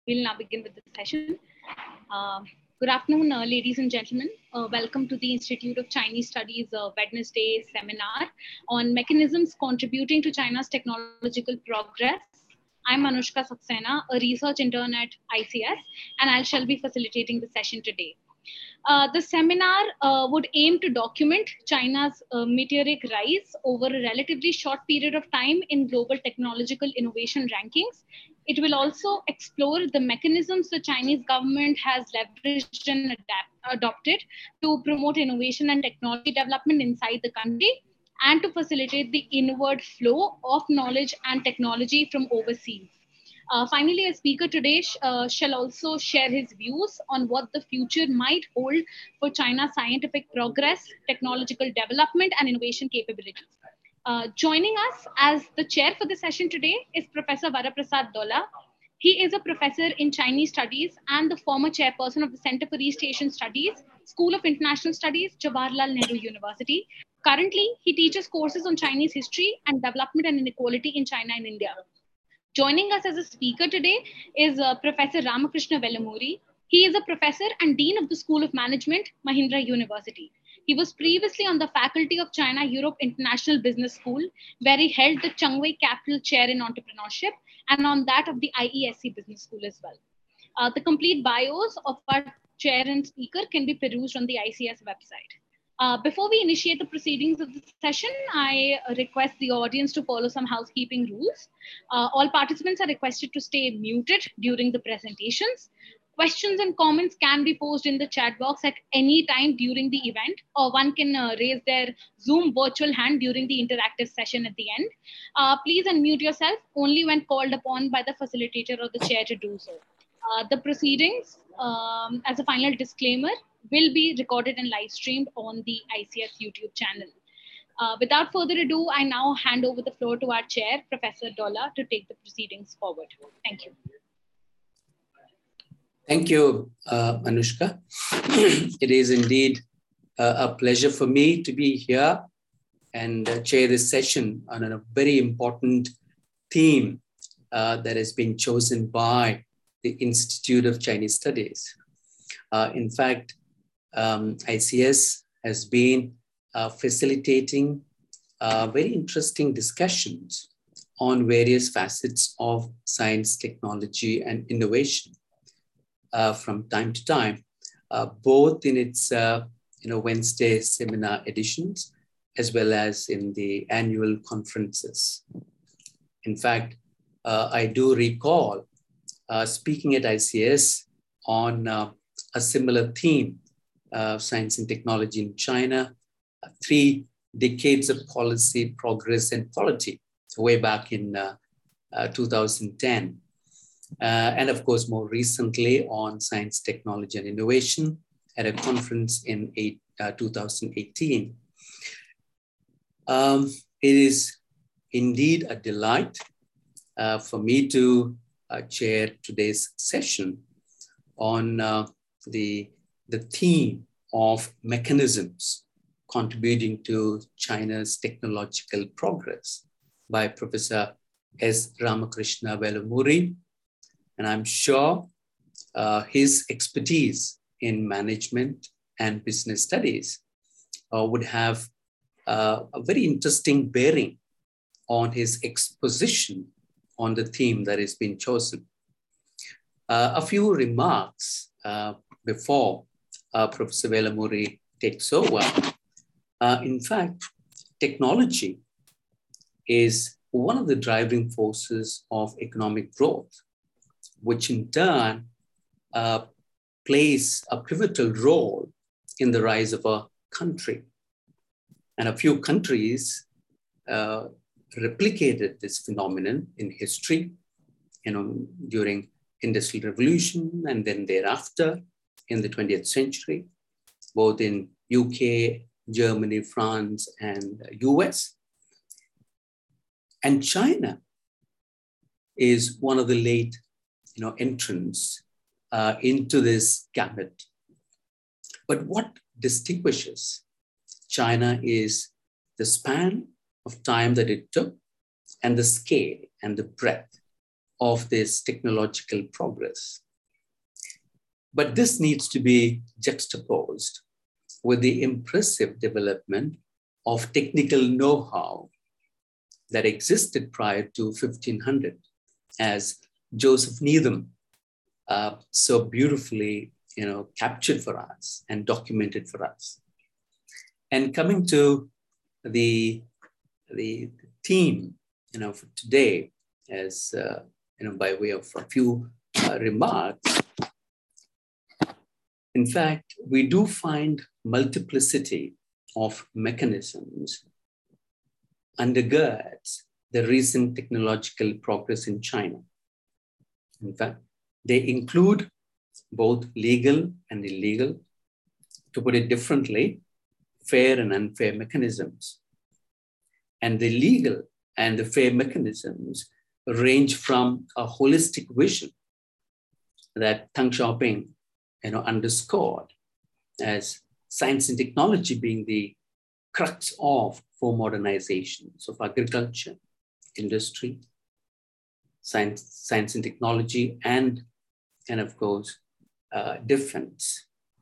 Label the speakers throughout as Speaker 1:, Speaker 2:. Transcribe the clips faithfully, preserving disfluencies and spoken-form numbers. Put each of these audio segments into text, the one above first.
Speaker 1: We'll now begin with the session. Uh, good afternoon, uh, ladies and gentlemen. Uh, welcome to the Institute of Chinese Studies uh, Wednesday seminar on mechanisms contributing to China's technological progress. I'm Anushka Saxena, a research intern at I C S, and I shall be facilitating the session today. Uh, the seminar uh, would aim to document China's uh, meteoric rise over a relatively short period of time in global technological innovation rankings. It will also explore the mechanisms the Chinese government has leveraged and adapt, adopted to promote innovation and technology development inside the country and to facilitate the inward flow of knowledge and technology from overseas. Uh, finally, a speaker today sh- uh, shall also share his views on what the future might hold for China's scientific progress, technological development, and innovation capabilities. Uh, joining us as the chair for the session today is Professor Varaprasad Dola. He is a professor in Chinese studies and the former chairperson of the Center for East Asian Studies, School of International Studies, Jawaharlal Nehru University. Currently, he teaches courses on Chinese history and development and inequality in China and India. Joining us as a speaker today is uh, Professor Ramakrishna Velamuri. He is a professor and dean of the School of Management, Mahindra University. He was previously on the faculty of China Europe International Business School, where he held the Chengwei Capital Chair in Entrepreneurship, and on that of the I E S C Business School as well. Uh, the complete bios of our chair and speaker can be perused on the I C S website. Uh, before we initiate the proceedings of the session, I request the audience to follow some housekeeping rules. Uh, all participants are requested to stay muted during the presentations. Questions and comments can be posted in the chat box at any time during the event, or one can uh, raise their Zoom virtual hand during the interactive session at the end. Uh, please unmute yourself only when called upon by the facilitator or the chair to do so. Uh, the proceedings, um, as a final disclaimer, will be recorded and live streamed on the I C S YouTube channel. Uh, without further ado, I now hand over the floor to our chair, Professor Dola, to take the proceedings forward. Thank you.
Speaker 2: Thank you, uh, Anushka. It is indeed uh, a pleasure for me to be here and uh, chair this session on a very important theme uh, that has been chosen by the Institute of Chinese Studies. Uh, in fact, um, I C S has been uh, facilitating uh, very interesting discussions on various facets of science, technology, and innovation uh, from time to time, uh, both in its uh, you know, Wednesday seminar editions, as well as in the annual conferences. In fact, uh, I do recall uh, speaking at I C S on uh, a similar theme, uh, science and technology in China, uh, three decades of policy, progress, and polity, so way back in uh, uh, two thousand ten. Uh, and of course, more recently on science, technology, and innovation at a conference in eight, uh, two thousand eighteen. Um, it is indeed a delight uh, for me to uh, chair today's session on uh, the, the theme of mechanisms contributing to China's technological progress by Professor S. Ramakrishna Velamuri. And I'm sure uh, his expertise in management and business studies uh, would have uh, a very interesting bearing on his exposition on the theme that has been chosen. Uh, a few remarks uh, before uh, Professor Velamuri takes over. Uh, in fact, technology is one of the driving forces of economic growth, which in turn uh, plays a pivotal role in the rise of a country. And a few countries uh, replicated this phenomenon in history, you know, during Industrial Revolution and then thereafter in the twentieth century, both in U K, Germany, France, and U S. And China is one of the late you know, entrants uh, into this gamut. But what distinguishes China is the span of time that it took and the scale and the breadth of this technological progress. But this needs to be juxtaposed with the impressive development of technical know-how that existed prior to fifteen hundred, as Joseph Needham uh, so beautifully you know, captured for us and documented for us. And coming to the, the theme you know, for today, as uh, you know, by way of a few uh, remarks, in fact, we do find multiplicity of mechanisms undergirds the recent technological progress in China. In fact, they include both legal and illegal, to put it differently, fair and unfair mechanisms. And the legal and the fair mechanisms range from a holistic vision that Deng Xiaoping you know, underscored as science and technology being the crux of four modernizations of agriculture, industry, science, science and technology, and, and of course, uh, defense.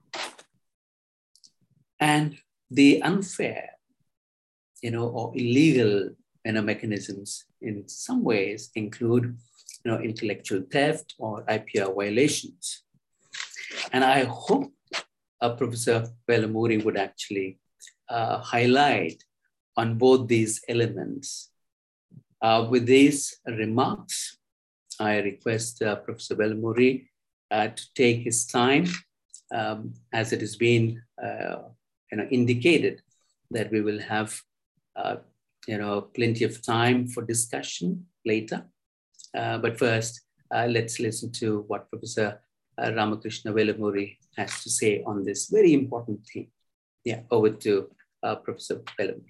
Speaker 2: And the unfair, you know, or illegal, you know, mechanisms in some ways include, you know, intellectual theft or I P R violations. And I hope uh, Professor Vellamuri would actually uh, highlight on both these elements. Uh, with these remarks, I request uh, Professor Vellamuri uh, to take his time, um, as it has been uh, you know, indicated that we will have uh, you know, plenty of time for discussion later. Uh, but first, uh, let's listen to what Professor uh, Ramakrishna Vellamuri has to say on this very important theme. Yeah, over to uh, Professor Vellamuri.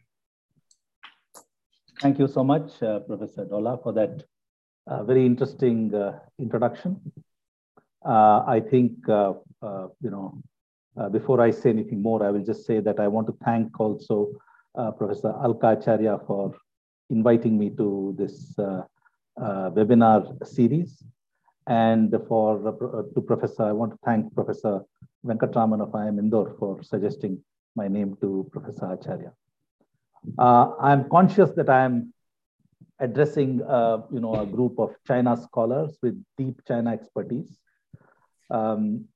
Speaker 3: Thank you so much, uh, Professor Dola, for that uh, very interesting uh, introduction. Uh, I think, uh, uh, you know, uh, before I say anything more, I will just say that I want to thank also uh, Professor Alka Acharya for inviting me to this uh, uh, webinar series. And for uh, to Professor, I want to thank Professor Venkatraman of I I M Indore for suggesting my name to Professor Acharya. Uh, I'm conscious that I'm addressing, uh, you know, a group of China scholars with deep China expertise. Um,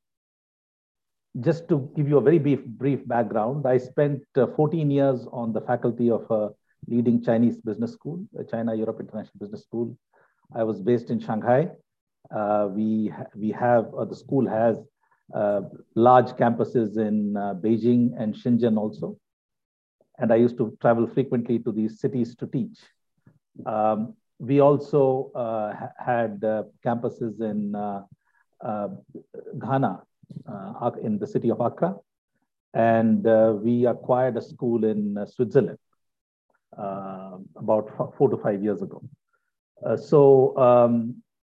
Speaker 3: just to give you a very brief, brief background, I spent uh, fourteen years on the faculty of a leading Chinese business school, China Europe International Business School. I was based in Shanghai. Uh, we, ha we have, uh, the school has uh, large campuses in uh, Beijing and Shenzhen also. And I used to travel frequently to these cities to teach. Um, we also uh, ha had uh, campuses in uh, uh, Ghana, uh, in the city of Accra. And uh, we acquired a school in uh, Switzerland uh, about four to five years ago. Uh, so um,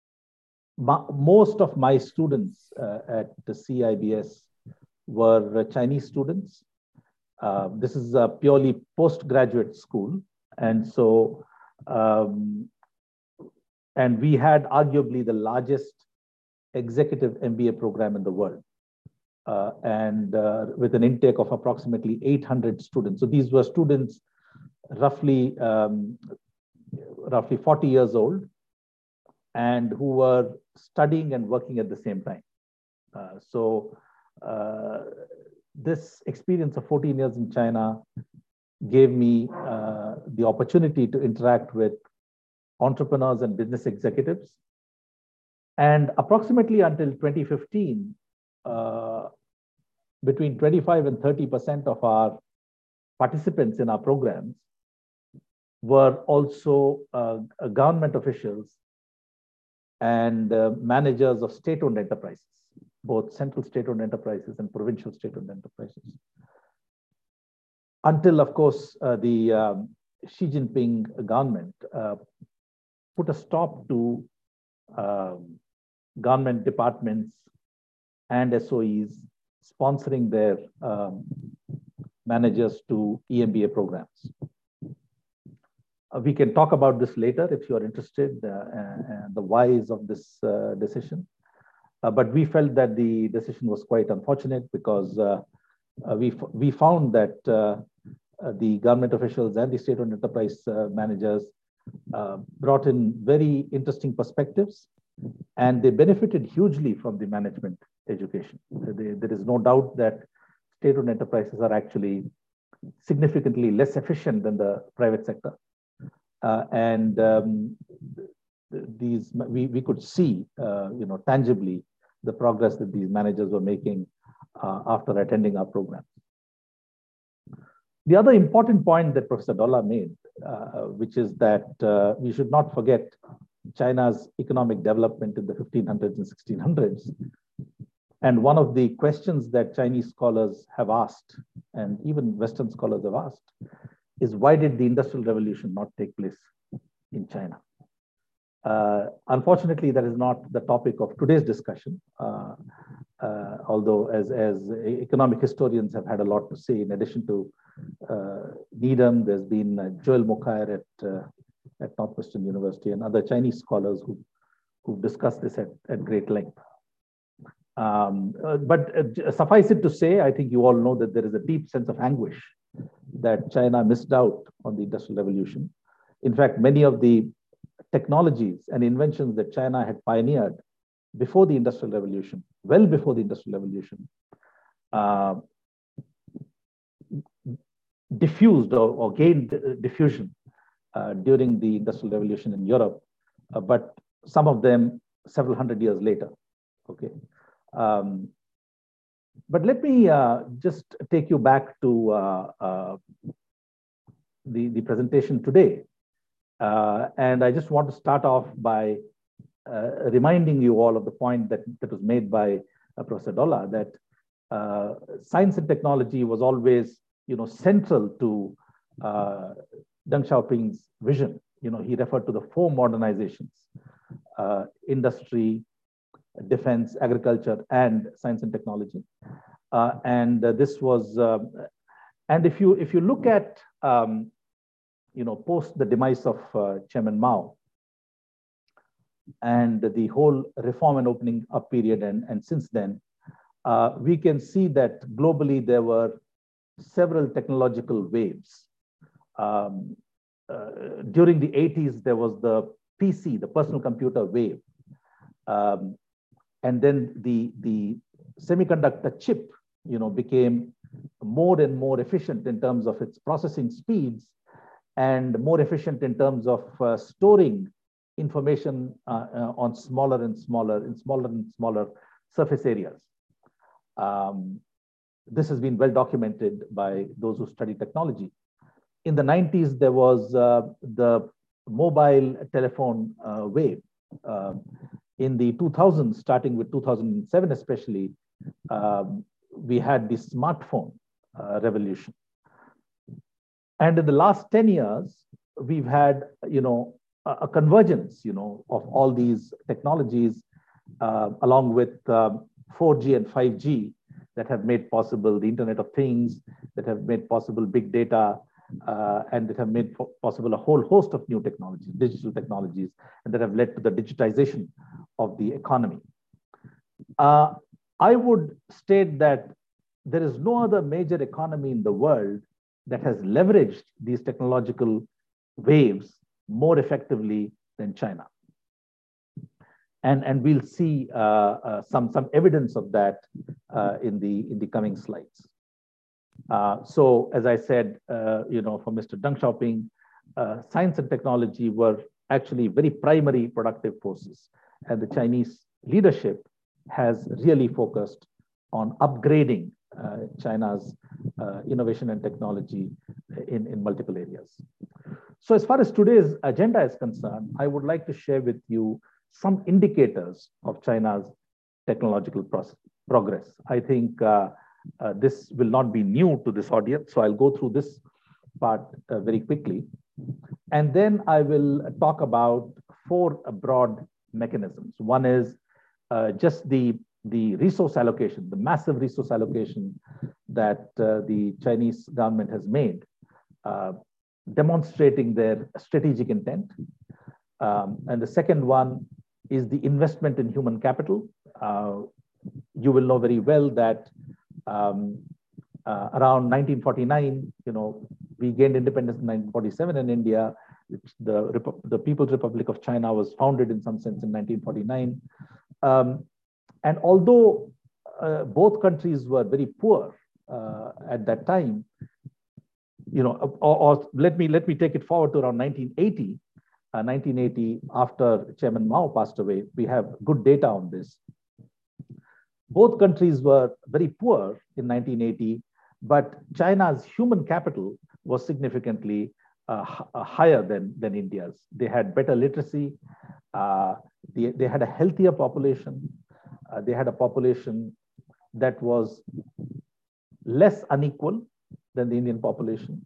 Speaker 3: most of my students uh, at the C I B S were uh, Chinese students. Uh, this is a purely postgraduate school. And so, um, and we had arguably the largest executive M B A program in the world. Uh, and uh, with an intake of approximately eight hundred students. So these were students roughly, um, roughly forty years old and who were studying and working at the same time. Uh, so uh, this experience of fourteen years in China gave me uh, the opportunity to interact with entrepreneurs and business executives. And approximately until twenty fifteen, uh, between twenty-five and thirty percent of our participants in our programs were also uh, government officials and uh, managers of state-owned enterprises, both central state-owned enterprises and provincial state-owned enterprises. Until, of course, uh, the um, Xi Jinping government uh, put a stop to uh, government departments and S O Es sponsoring their um, managers to E M B A programs. Uh, we can talk about this later if you are interested, uh, and the whys of this uh, decision. Uh, but we felt that the decision was quite unfortunate because uh, uh, we, we found that uh, uh, the government officials and the state-owned enterprise uh, managers uh, brought in very interesting perspectives, and they benefited hugely from the management education. They, there is no doubt that state-owned enterprises are actually significantly less efficient than the private sector. Uh, and um, these we, we could see, uh, you know, tangibly the progress that these managers were making uh, after attending our program. The other important point that Professor Dolla made, uh, which is that uh, we should not forget China's economic development in the fifteen hundreds and sixteen hundreds. And one of the questions that Chinese scholars have asked, and even Western scholars have asked, is why did the Industrial Revolution not take place in China? Uh, unfortunately, that is not the topic of today's discussion, uh, uh, although as, as economic historians have had a lot to say. In addition to uh, Needham, there's been uh, Joel Mokyr at, uh, at Northwestern University and other Chinese scholars who, who've discussed this at, at great length. Um, uh, but uh, suffice it to say, I think you all know that there is a deep sense of anguish that China missed out on the Industrial Revolution. In fact, many of the technologies and inventions that China had pioneered before the Industrial Revolution, well before the Industrial Revolution, uh, diffused or, or gained diffusion uh, during the Industrial Revolution in Europe, uh, but some of them several hundred years later. Okay. Um, but let me uh, just take you back to uh, uh, the, the presentation today. Uh, and I just want to start off by uh, reminding you all of the point that, that was made by uh, Professor Dolla, that uh, science and technology was always, you know, central to uh, Deng Xiaoping's vision. You know, he referred to the four modernizations: uh, industry, defense, agriculture, and science and technology. Uh, and uh, this was, uh, and if you if you look at, um, you know, post the demise of uh, Chairman Mao and the whole reform and opening up period, and, and since then, uh, we can see that globally there were several technological waves. Um, uh, during the eighties, there was the P C, the personal computer wave. Um, and then the, the semiconductor chip, you know, became more and more efficient in terms of its processing speeds, and more efficient in terms of uh, storing information uh, uh, on smaller and smaller, in smaller and smaller surface areas. Um, this has been well documented by those who study technology. In the nineties, there was uh, the mobile telephone uh, wave. Uh, in the two thousands, starting with two thousand seven especially, um, we had the smartphone uh, revolution. And in the last ten years, we've had, you know, a, a convergence, you know, of all these technologies, uh, along with um, four G and five G, that have made possible the Internet of Things, that have made possible big data, uh, and that have made possible a whole host of new technologies, digital technologies, and that have led to the digitization of the economy. Uh, I would state that there is no other major economy in the world that has leveraged these technological waves more effectively than China. And, and we'll see uh, uh, some, some evidence of that uh, in, the, in the coming slides. Uh, so, as I said, uh, you know, for Mister Deng Xiaoping, uh, science and technology were actually very primary productive forces. And the Chinese leadership has really focused on upgrading uh, China's uh, innovation and technology in, in multiple areas. So as far as today's agenda is concerned, I would like to share with you some indicators of China's technological process, progress. I think uh, uh, this will not be new to this audience, so I'll go through this part uh, very quickly. And then I will talk about four broad mechanisms. One is uh, just the, the resource allocation, the massive resource allocation that uh, the Chinese government has made. Uh, demonstrating their strategic intent. Um, and the second one is the investment in human capital. Uh, you will know very well that um, uh, around nineteen forty-nine, you know, we gained independence in nineteen forty-seven in India. The, the People's Republic of China was founded in some sense in nineteen forty-nine. Um, and although uh, both countries were very poor uh, at that time, you know, or, or let me let me take it forward to around nineteen eighty. Uh, nineteen eighty, after Chairman Mao passed away, we have good data on this. Both countries were very poor in nineteen eighty, but China's human capital was significantly uh, higher than, than India's. They had better literacy. Uh, they, they had a healthier population. Uh, they had a population that was less unequal than the Indian population.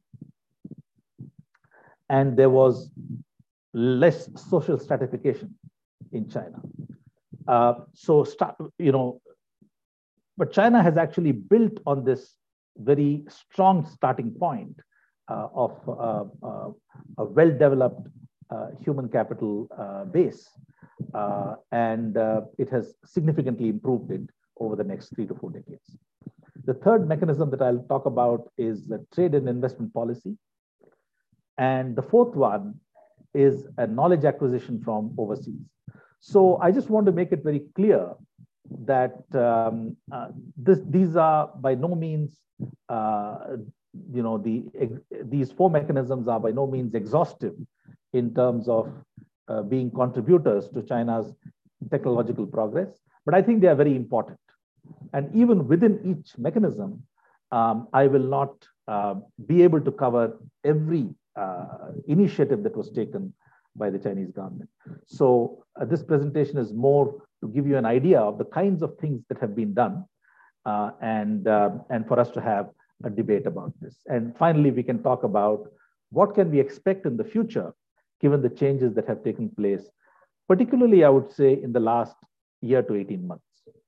Speaker 3: And there was less social stratification in China. Uh, so, start, you know, but China has actually built on this very strong starting point uh, of uh, uh, a well-developed uh, human capital uh, base. Uh, and uh, it has significantly improved it over the next three to four decades. The third mechanism that I'll talk about is the trade and investment policy. And the fourth one is a knowledge acquisition from overseas. So I just want to make it very clear that um, uh, this, these are by no means, uh, you know, the, these four mechanisms are by no means exhaustive in terms of uh, being contributors to China's technological progress, but I think they are very important. And even within each mechanism, um, I will not uh, be able to cover every uh, initiative that was taken by the Chinese government. So uh, this presentation is more to give you an idea of the kinds of things that have been done uh, and, uh, and for us to have a debate about this. And finally, we can talk about what can we expect in the future, given the changes that have taken place, particularly I would say in the last year to eighteen months.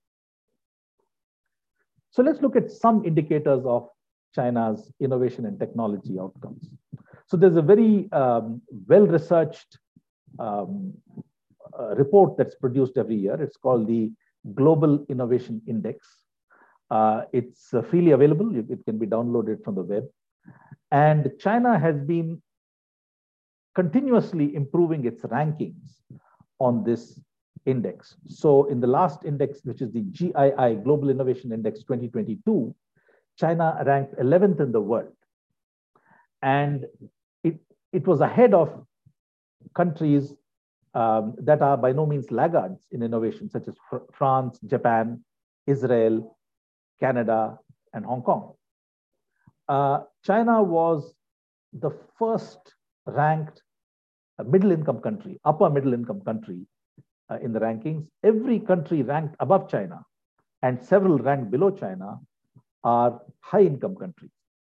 Speaker 3: So let's look at some indicators of China's innovation and technology outcomes. So there's a very um, well-researched um, uh, report that's produced every year. It's called the Global Innovation Index. Uh, it's uh, freely available. It can be downloaded from the web. And China has been continuously improving its rankings on this index. So in the last index, which is the G I I, Global Innovation Index twenty twenty-two, China ranked eleventh in the world. And it, it was ahead of countries um, that are by no means laggards in innovation, such as fr France, Japan, Israel, Canada, and Hong Kong. Uh, China was the first ranked middle-income country, upper middle-income country uh, in the rankings. Every country ranked above China and several ranked below China are high-income countries.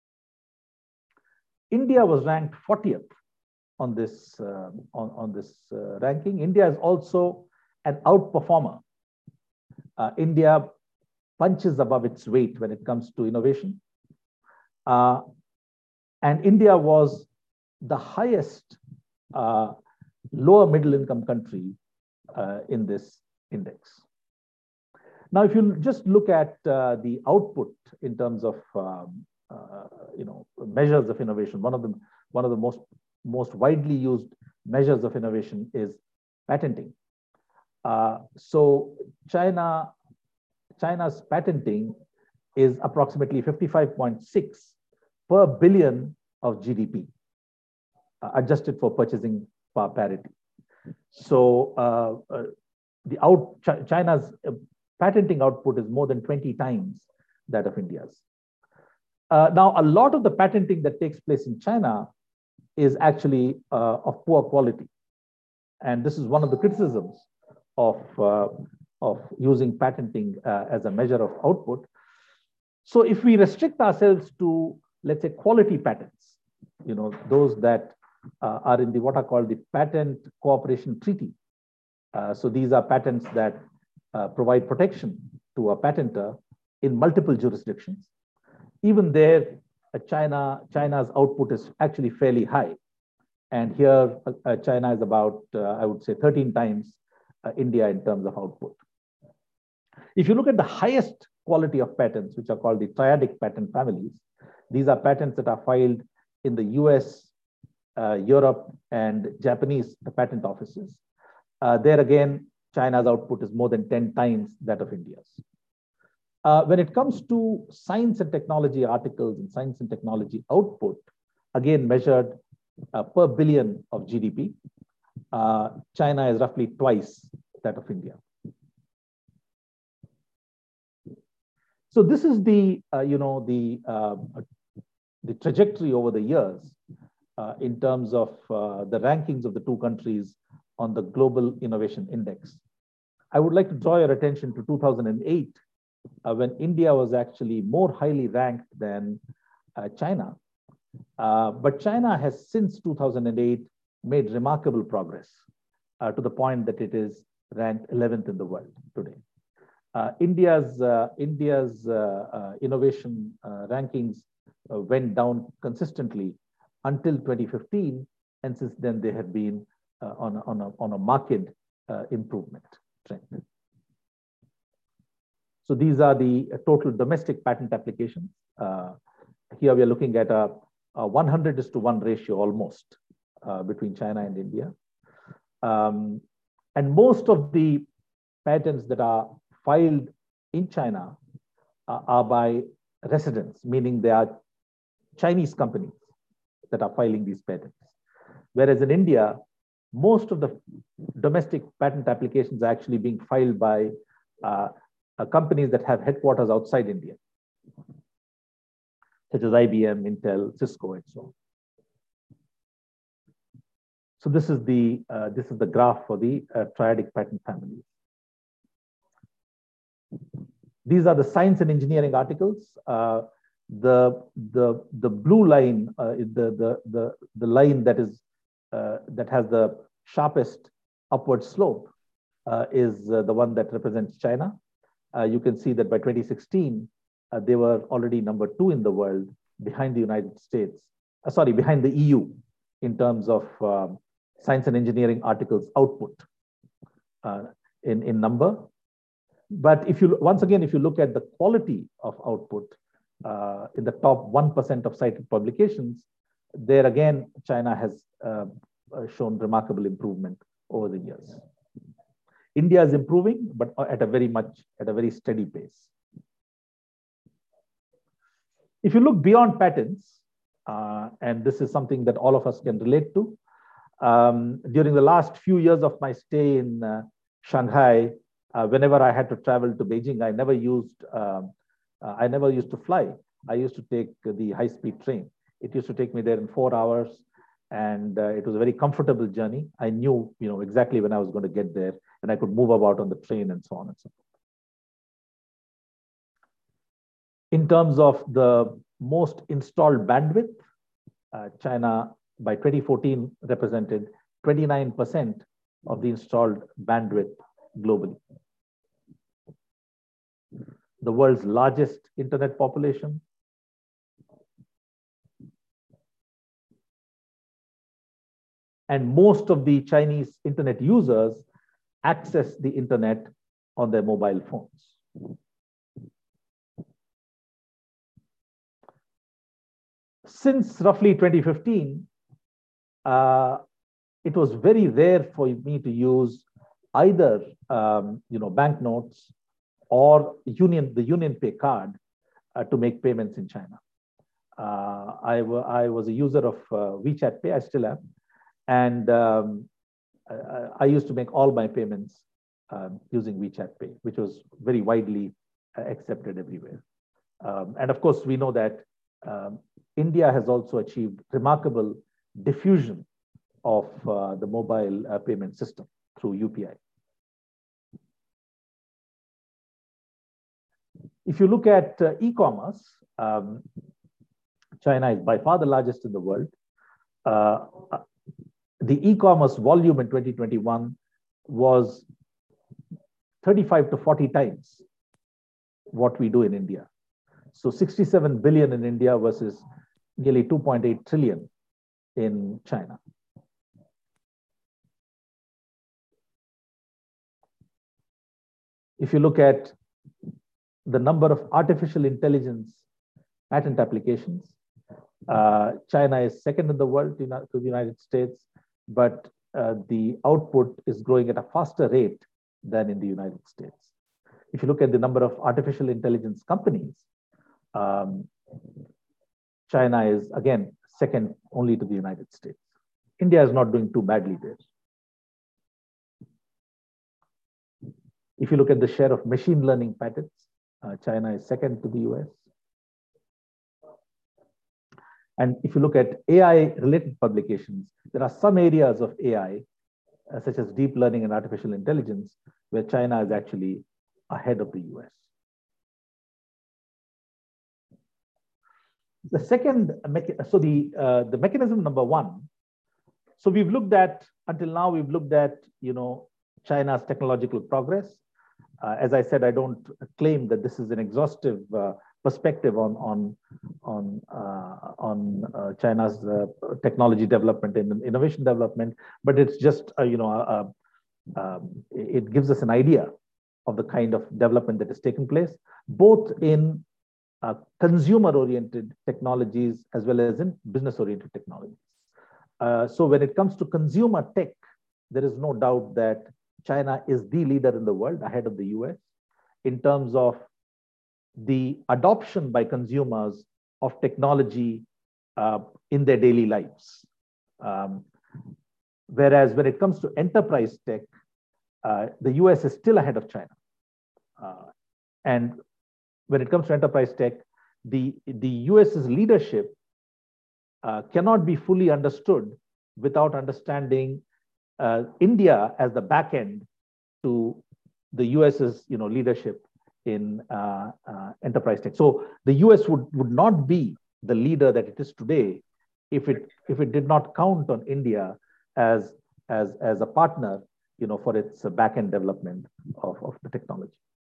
Speaker 3: India was ranked fortieth on this, uh, on, on this uh, ranking. India is also an outperformer. Uh, India punches above its weight when it comes to innovation. Uh, and India was the highest uh, lower middle income country uh, in this index. Now, if you just look at uh, the output in terms of um, uh, you know, measures of innovation, one of them, one of the most, most widely used measures of innovation is patenting. Uh, so China, China's patenting is approximately fifty-five point six per billion of G D P, uh, adjusted for purchasing power parity. So uh, uh, the out, Ch China's uh, patenting output is more than twenty times that of India's. Uh, now, a lot of the patenting that takes place in China is actually uh, of poor quality. And this is one of the criticisms of, uh, of using patenting uh, as a measure of output. So if we restrict ourselves to, let's say, quality patents, you know, those that uh, are in the what are called the Patent Cooperation Treaty. Uh, so these are patents that uh, provide protection to a patenter in multiple jurisdictions. Even there, uh, China, China's output is actually fairly high. And here, uh, China is about, uh, I would say, thirteen times uh, India in terms of output. If you look at the highest quality of patents, which are called the triadic patent families, these are patents that are filed in the U S, uh, Europe, and Japanese patent offices. Uh, there again, China's output is more than ten times that of India's. Uh, when it comes to science and technology articles and science and technology output, again measured uh, per billion of G D P, uh, China is roughly twice that of India. So this is the, uh, you know, the, uh, the trajectory over the years uh, in terms of uh, the rankings of the two countries on the Global Innovation Index. I would like to draw your attention to two thousand eight, uh, when India was actually more highly ranked than uh, China. Uh, but China has since two thousand eight made remarkable progress uh, to the point that it is ranked eleventh in the world today. Uh, India's uh, India's uh, uh, innovation uh, rankings uh, went down consistently until twenty fifteen, and since then they have been uh, on a, on a, on a marked uh, improvement trend. So these are the total domestic patent applications. Uh, here we are looking at a, a one hundred is to one ratio almost uh, between China and India. Um, and most of the patents that are filed in China uh, are by residents, meaning they are Chinese companies that are filing these patents. Whereas in India, most of the domestic patent applications are actually being filed by uh, uh, companies that have headquarters outside India, such as I B M, Intel, Cisco, and so on. So this is the uh, this is the graph for the uh, triadic patent family. These are the science and engineering articles. Uh, the the the blue line uh, is the the the the line that is uh, that has the sharpest upward slope uh, is uh, the one that represents China. Uh, you can see that by twenty sixteen uh, they were already number two in the world, behind the United States. Uh, sorry, behind the E U in terms of uh, science and engineering articles output uh, in in number. But if you, once again, if you look at the quality of output uh, in the top one percent of cited publications, there again, China has uh, shown remarkable improvement over the years. India is improving, but at a very much, at a very steady pace. If you look beyond patents, uh, and this is something that all of us can relate to, um, during the last few years of my stay in uh, Shanghai, Uh, whenever I had to travel to Beijing, I never used um, uh, I never used to fly. I used to take the high-speed train. It used to take me there in four hours, and uh, it was a very comfortable journey. I knew, you know, exactly when I was going to get there, and I could move about on the train and so on and so forth. In terms of the most installed bandwidth, uh, China by twenty fourteen represented twenty-nine percent of the installed bandwidth globally. The world's largest internet population. And most of the Chinese internet users access the internet on their mobile phones. Since roughly twenty fifteen, uh, it was very rare for me to use either um, you know, banknotes or union, the UnionPay card uh, to make payments in China. Uh, I, I was a user of uh, WeChat Pay, I still am, and um, I, I used to make all my payments uh, using WeChat Pay, which was very widely uh, accepted everywhere. Um, and of course, we know that um, India has also achieved remarkable diffusion of uh, the mobile uh, payment system through U P I. If you look at uh, e-commerce, um, China is by far the largest in the world. Uh, the e-commerce volume in twenty twenty-one was thirty-five to forty times what we do in India. So sixty-seven billion in India versus nearly two point eight trillion in China. If you look at the number of artificial intelligence patent applications, uh, China is second in the world to, to the United States, but uh, the output is growing at a faster rate than in the United States. If you look at the number of artificial intelligence companies, um, China is, again, second only to the United States. India is not doing too badly there. If you look at the share of machine learning patents, uh, China is second to the U S. And if you look at A I-related publications, there are some areas of A I, uh, such as deep learning and artificial intelligence, where China is actually ahead of the U S. The second, so the, uh, the mechanism number one, so we've looked at, until now, we've looked at, you know, China's technological progress. Uh, as I said, I don't claim that this is an exhaustive uh, perspective on, on, on, uh, on uh, China's uh, technology development and innovation development, but it's just, uh, you know, uh, um, it gives us an idea of the kind of development that has taken place, both in uh, consumer-oriented technologies as well as in business-oriented technologies. Uh, so when it comes to consumer tech, there is no doubt that China is the leader in the world, ahead of the U S, in terms of the adoption by consumers of technology uh, in their daily lives. Um, whereas when it comes to enterprise tech, uh, the U S is still ahead of China. Uh, and when it comes to enterprise tech, the, the US's leadership uh, cannot be fully understood without understanding uh, India as the back end to the US's, you know, leadership in uh, uh, enterprise tech. So the U S would, would not be the leader that it is today if it, if it did not count on India as, as, as a partner, you know, for its back-end development of, of the technology.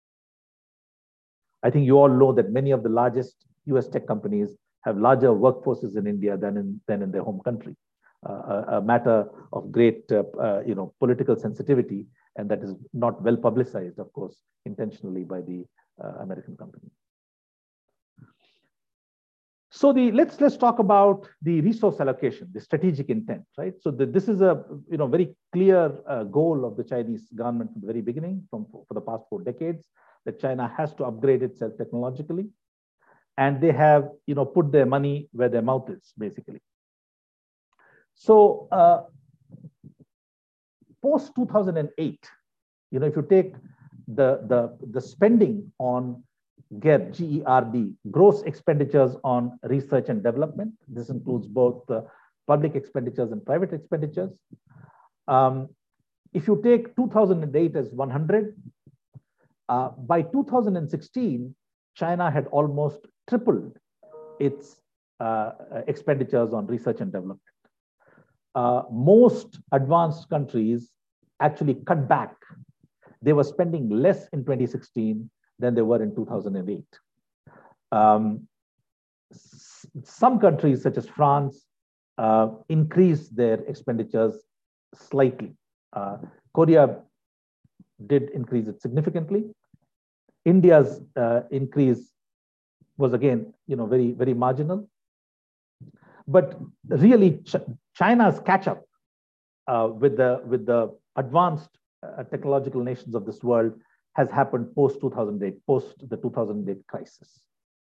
Speaker 3: I think you all know that many of the largest U S tech companies have larger workforces in India than in, than in their home country. Uh, a, a matter of great, uh, uh, you know, political sensitivity, and that is not well publicized, of course, intentionally by the uh, American company. So the let's let's talk about the resource allocation, the strategic intent, right? So the, this is a you know very clear uh, goal of the Chinese government from the very beginning, from for the past four decades, that China has to upgrade itself technologically, and they have you know put their money where their mouth is, basically. So uh, post two thousand eight, you know, if you take the the the spending on G E R D, G E R D, gross expenditures on research and development. This includes both uh, public expenditures and private expenditures. Um, if you take two thousand eight as one hundred, uh, by two thousand sixteen, China had almost tripled its uh, expenditures on research and development. Uh, most advanced countries actually cut back. They were spending less in twenty sixteen than they were in two thousand eight. Um, some countries, such as France, uh, increased their expenditures slightly. Uh, Korea did increase it significantly. India's uh, increase was, again, you know, very, very marginal. But really, Ch China's catch-up uh, with the with the advanced uh, technological nations of this world has happened post two thousand eight, post the two thousand eight crisis.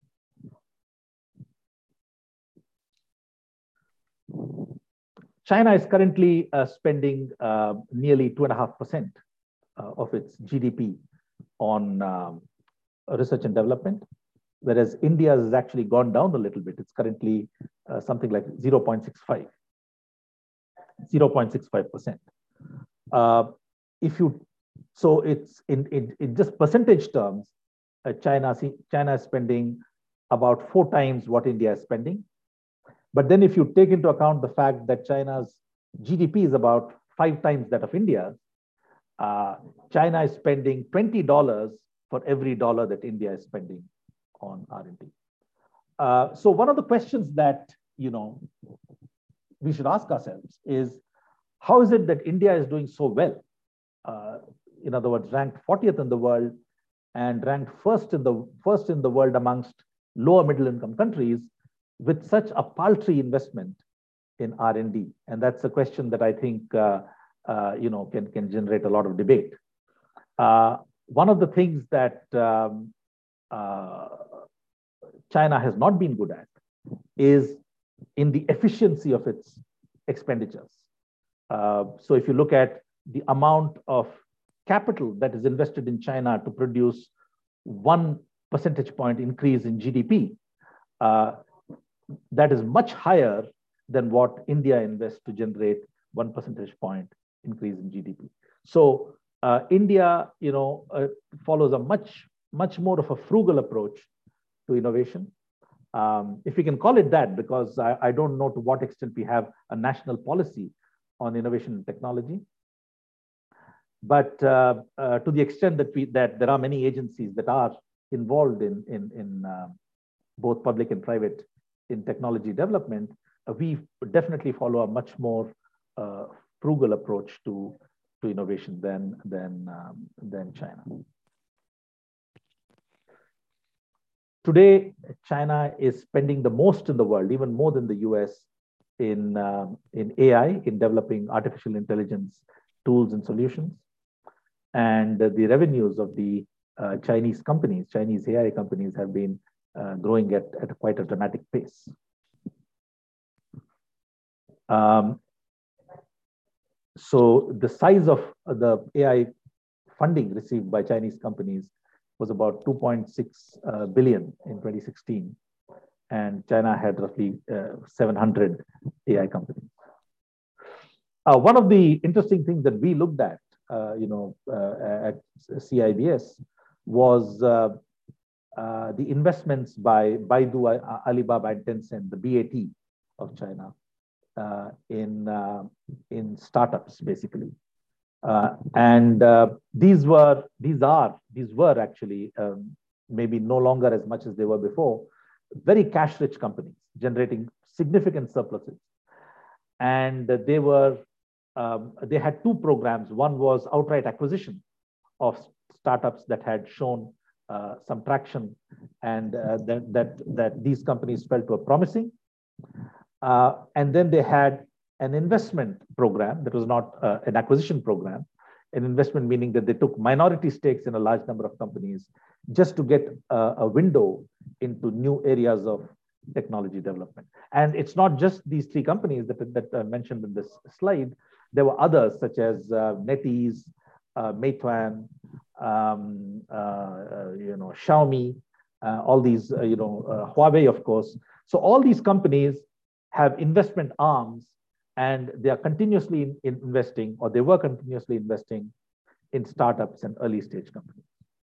Speaker 3: China is currently uh, spending uh, nearly two and a half percent uh, of its G D P on um, research and development, whereas India has actually gone down a little bit. It's currently uh, something like zero point six five, zero point six five percent. Uh, if you So it's in, in, in just percentage terms, uh, China, China is spending about four times what India is spending. But then if you take into account the fact that China's G D P is about five times that of India's, uh, China is spending twenty dollars for every dollar that India is spending on R and D. Uh, so one of the questions that you know, we should ask ourselves is, how is it that India is doing so well? Uh, in other words, ranked fortieth in the world and ranked first in the first in the world amongst lower middle income countries with such a paltry investment in R and D. And that's a question that I think uh, uh, you know can can generate a lot of debate. Uh, one of the things that um, uh, China has not been good at is in the efficiency of its expenditures. Uh, so if you look at the amount of capital that is invested in China to produce one percentage point increase in G D P, uh, that is much higher than what India invests to generate one percentage point increase in G D P. So uh, India, you know, uh, follows a much, much more of a frugal approach to innovation. Um, if we can call it that, because I, I don't know to what extent we have a national policy on innovation and technology. But uh, uh, to the extent that we that there are many agencies that are involved in in, in uh, both public and private in technology development, uh, we definitely follow a much more uh, frugal approach to to innovation than than um, than China. Today, China is spending the most in the world, even more than the U S, in um, in A I, in developing artificial intelligence tools and solutions. And the revenues of the uh, Chinese companies, Chinese A I companies, have been uh, growing at, at quite a dramatic pace. Um, so the size of the A I funding received by Chinese companies was about two point six uh, billion in twenty sixteen. And China had roughly uh, seven hundred A I companies. Uh, one of the interesting things that we looked at Uh, you know, uh, at C I B S was uh, uh, the investments by Baidu, Alibaba, and Tencent, the B A T of China, uh, in uh, in startups, basically. Uh, and uh, these were, these are, these were actually um, maybe no longer as much as they were before, very cash-rich companies generating significant surpluses, and they were. Um, they had two programs. One was outright acquisition of startups that had shown uh, some traction and uh, that, that, that these companies felt were promising. Uh, and then they had an investment program that was not uh, an acquisition program, an investment meaning that they took minority stakes in a large number of companies just to get uh, a window into new areas of technology development. And it's not just these three companies that, that I mentioned in this slide. There were others such as uh, NetEase, uh, Meituan, um, uh, you know, Xiaomi, uh, all these, uh, you know, uh, Huawei, of course. So all these companies have investment arms, and they are continuously in, in investing, or they were continuously investing in startups and early stage companies.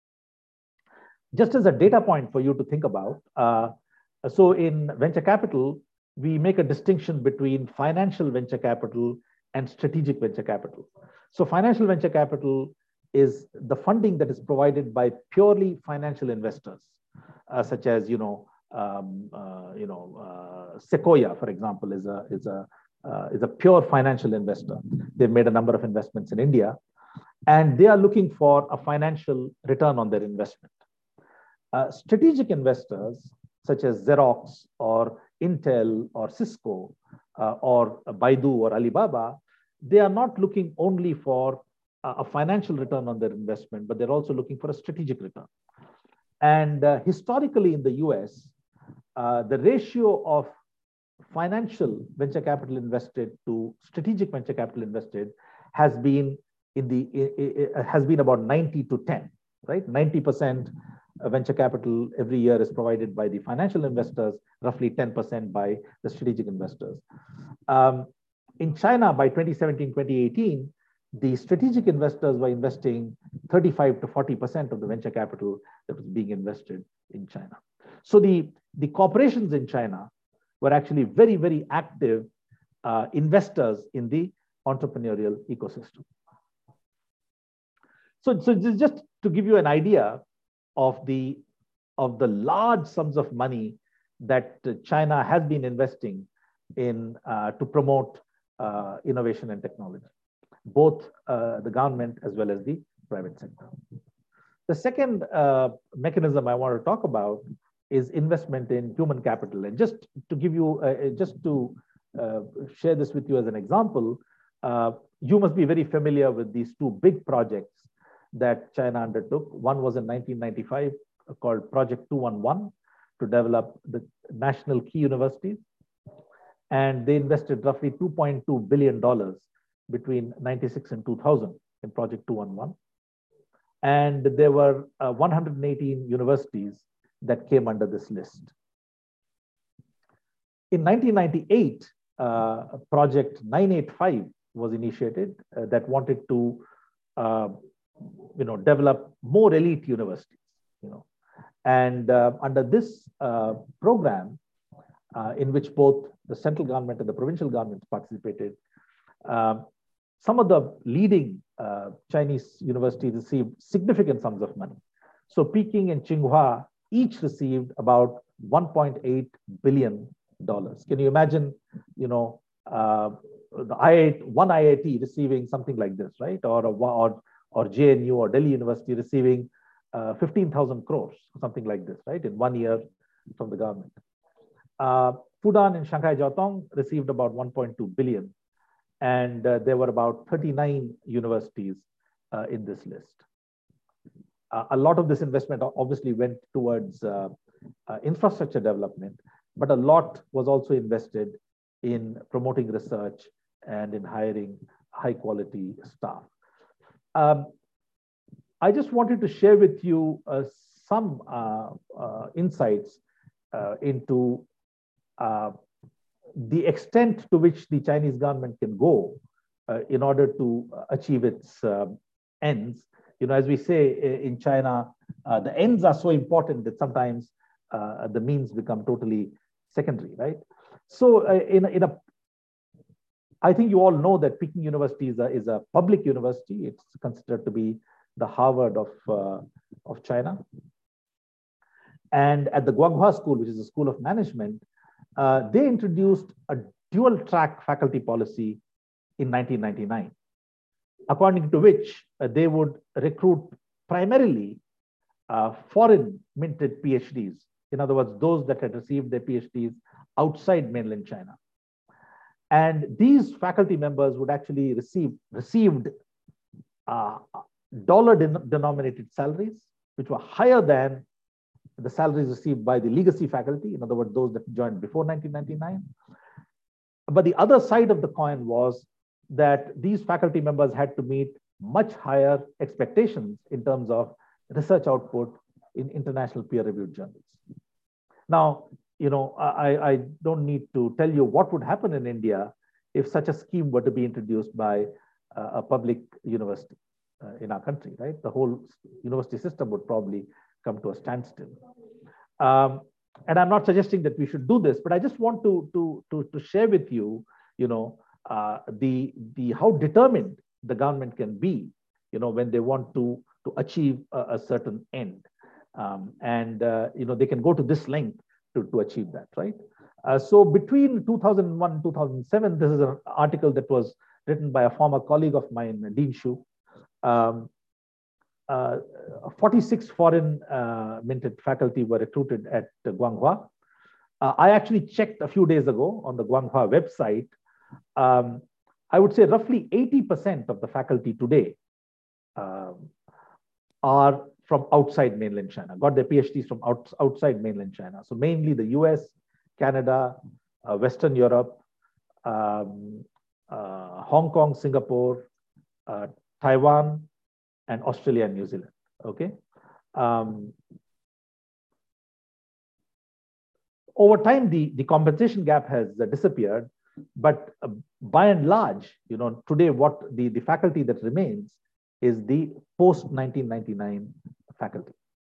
Speaker 3: Just as a data point for you to think about, uh, so in venture capital, we make a distinction between financial venture capital and strategic venture capital. So financial venture capital is the funding that is provided by purely financial investors, uh, such as, you know, um, uh, you know, uh, Sequoia, for example, is a, is, a, uh, is a pure financial investor. They've made a number of investments in India, and they are looking for a financial return on their investment. Uh, strategic investors, such as Xerox or Intel or Cisco, Uh, or Baidu or Alibaba, they are not looking only for uh, a financial return on their investment, but they're also looking for a strategic return. And uh, historically in the U S, uh, the ratio of financial venture capital invested to strategic venture capital invested has been in the it, it has been about ninety to ten, right? ninety percent venture capital every year is provided by the financial investors, roughly ten percent by the strategic investors. Um, in China, by twenty seventeen, twenty eighteen, the strategic investors were investing thirty-five to forty percent of the venture capital that was being invested in China. So the, the corporations in China were actually very, very active uh, investors in the entrepreneurial ecosystem. So, so just to give you an idea of the, of the large sums of money that China has been investing in uh, to promote uh, innovation and technology, both uh, the government as well as the private sector. The second uh, mechanism I want to talk about is investment in human capital. And just to give you, uh, just to uh, share this with you as an example, uh, you must be very familiar with these two big projects that China undertook. One was in nineteen ninety-five called Project two one one to develop the national key universities. And they invested roughly two point two billion dollars between ninety-six and two thousand in Project two one one. And there were uh, one hundred eighteen universities that came under this list. In nineteen ninety-eight, uh, Project nine eighty-five was initiated uh, that wanted to uh, you know, develop more elite universities. You know. And uh, under this uh, program, uh, in which both the central government and the provincial governments participated, um, some of the leading uh, Chinese universities received significant sums of money. So Peking and Tsinghua each received about one point eight billion dollars. Can you imagine, you know, uh, the I I T, one I I T receiving something like this, right? Or, a, or, or J N U or Delhi University receiving uh, fifteen thousand crores, something like this, right? In one year from the government. Uh, Fudan and Shanghai Jiaotong received about one point two billion. And uh, there were about thirty-nine universities uh, in this list. Uh, a lot of this investment obviously went towards uh, uh, infrastructure development, but a lot was also invested in promoting research and in hiring high quality staff. Um, I just wanted to share with you uh, some uh, uh, insights uh, into uh, the extent to which the Chinese government can go uh, in order to achieve its uh, ends. You know, as we say in China, uh, the ends are so important that sometimes uh, the means become totally secondary, right? So uh, in, in a, I think you all know that Peking University is a, is a public university. It's considered to be the Harvard of, uh, of China. And at the Guanghua School, which is a school of management, uh, they introduced a dual track faculty policy in nineteen ninety-nine, according to which uh, they would recruit primarily uh, foreign minted PhDs. In other words, those that had received their PhDs outside mainland China. And these faculty members would actually receive received uh, dollar denominated salaries, which were higher than the salaries received by the legacy faculty, in other words, those that joined before nineteen ninety-nine. But the other side of the coin was that these faculty members had to meet much higher expectations in terms of research output in international peer-reviewed journals. Now, you know, I, I don't need to tell you what would happen in India if such a scheme were to be introduced by uh, a public university uh, in our country, right? The whole university system would probably come to a standstill. Um, and I'm not suggesting that we should do this, but I just want to, to, to, to share with you, you know, uh, the, the, how determined the government can be, you know, when they want to, to achieve a, a certain end. Um, and, uh, you know, they can go to this length to, to achieve that, right? Uh, so between two thousand one and two thousand seven, this is an article that was written by a former colleague of mine, Dean Xu. Um, uh, forty-six foreign uh, minted faculty were recruited at uh, Guanghua. Uh, I actually checked a few days ago on the Guanghua website. Um, I would say roughly eighty percent of the faculty today um, are from outside mainland China, got their PhDs from out, outside mainland China. So mainly the U S, Canada, uh, Western Europe, um, uh, Hong Kong, Singapore, uh, Taiwan, and Australia and New Zealand, okay? Um, over time, the, the compensation gap has uh, disappeared, but uh, by and large, you know, today what the, the faculty that remains is the post nineteen ninety-nine faculty.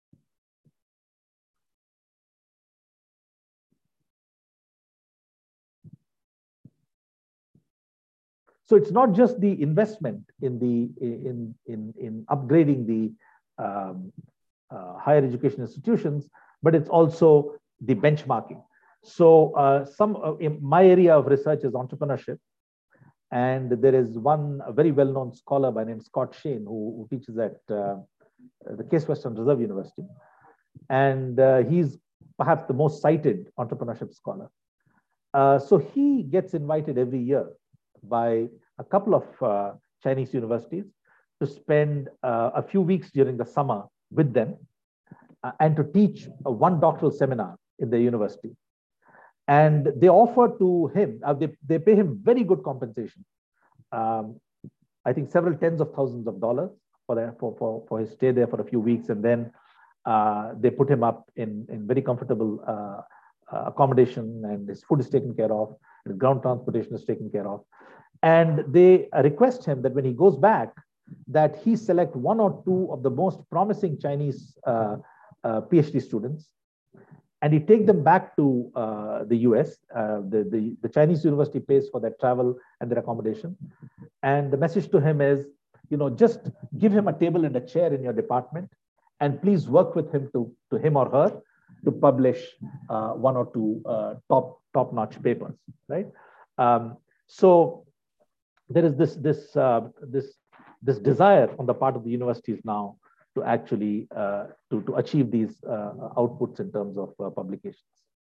Speaker 3: So it's not just the investment in the in in in upgrading the um, uh, higher education institutions, but it's also the benchmarking. So uh, some uh, in my area of research is entrepreneurship. And there is one very well-known scholar by the name Scott Shane who, who teaches at uh, the Case Western Reserve University. And uh, he's perhaps the most cited entrepreneurship scholar. Uh, so he gets invited every year by a couple of uh, Chinese universities to spend uh, a few weeks during the summer with them uh, and to teach a one doctoral seminar in the university. And they offer to him, uh, they, they pay him very good compensation. Um, I think several tens of thousands of dollars for, the, for, for, for his stay there for a few weeks. And then uh, they put him up in, in very comfortable uh, uh, accommodation, and his food is taken care of, his ground transportation is taken care of. And they request him that when he goes back, that he select one or two of the most promising Chinese uh, uh, PhD students, and he take them back to uh, the U S. Uh, the, the, the Chinese university pays for their travel and their accommodation. And the message to him is, you know, just give him a table and a chair in your department, and please work with him to, to him or her to publish uh, one or two uh, top, top-notch papers, right? Um, so there is this, this, uh, this, this desire on the part of the universities now to actually uh, to, to achieve these uh, outputs in terms of uh, publications.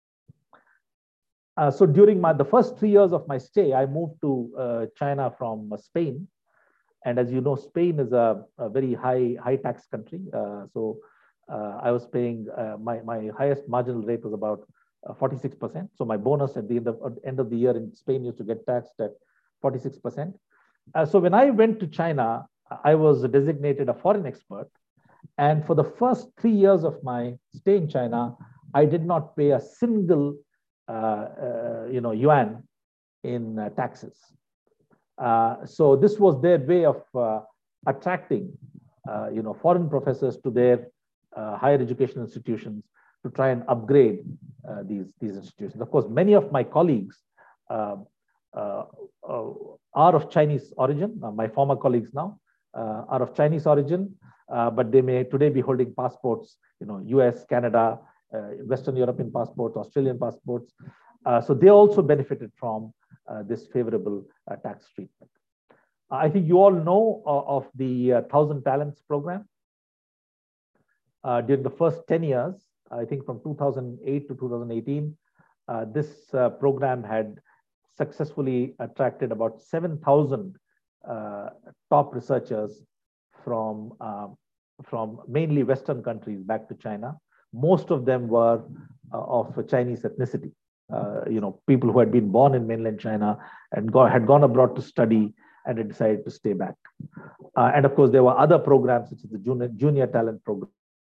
Speaker 3: Uh, so during my, the first three years of my stay, I moved to uh, China from uh, Spain. And as you know, Spain is a, a very high, high tax country. Uh, so uh, I was paying, uh, my, my highest marginal rate was about uh, forty-six percent. So my bonus at the end of, at the end of the year in Spain used to get taxed at forty-six percent. Uh, so when I went to China, I was designated a foreign expert. And for the first three years of my stay in China, I did not pay a single, uh, uh, you know, yuan in uh, taxes. Uh, so this was their way of uh, attracting, uh, you know, foreign professors to their uh, higher education institutions to try and upgrade uh, these, these institutions. Of course, many of my colleagues uh, uh, uh, are of Chinese origin. Uh, my former colleagues now uh, are of Chinese origin. Uh, but they may today be holding passports, you know, U S, Canada, uh, Western European passports, Australian passports. Uh, so they also benefited from uh, this favorable uh, tax treatment. Uh, I think you all know uh, of the uh, Thousand Talents program. Uh, during the first ten years, I think from two thousand eight to two thousand eighteen, uh, this uh, program had successfully attracted about seven thousand uh, top researchers from, uh, from mainly Western countries back to China. Most of them were uh, of Chinese ethnicity, uh, you know, people who had been born in mainland China and go, had gone abroad to study and had decided to stay back. Uh, and of course, there were other programs such as the Junior, Junior Talent Program.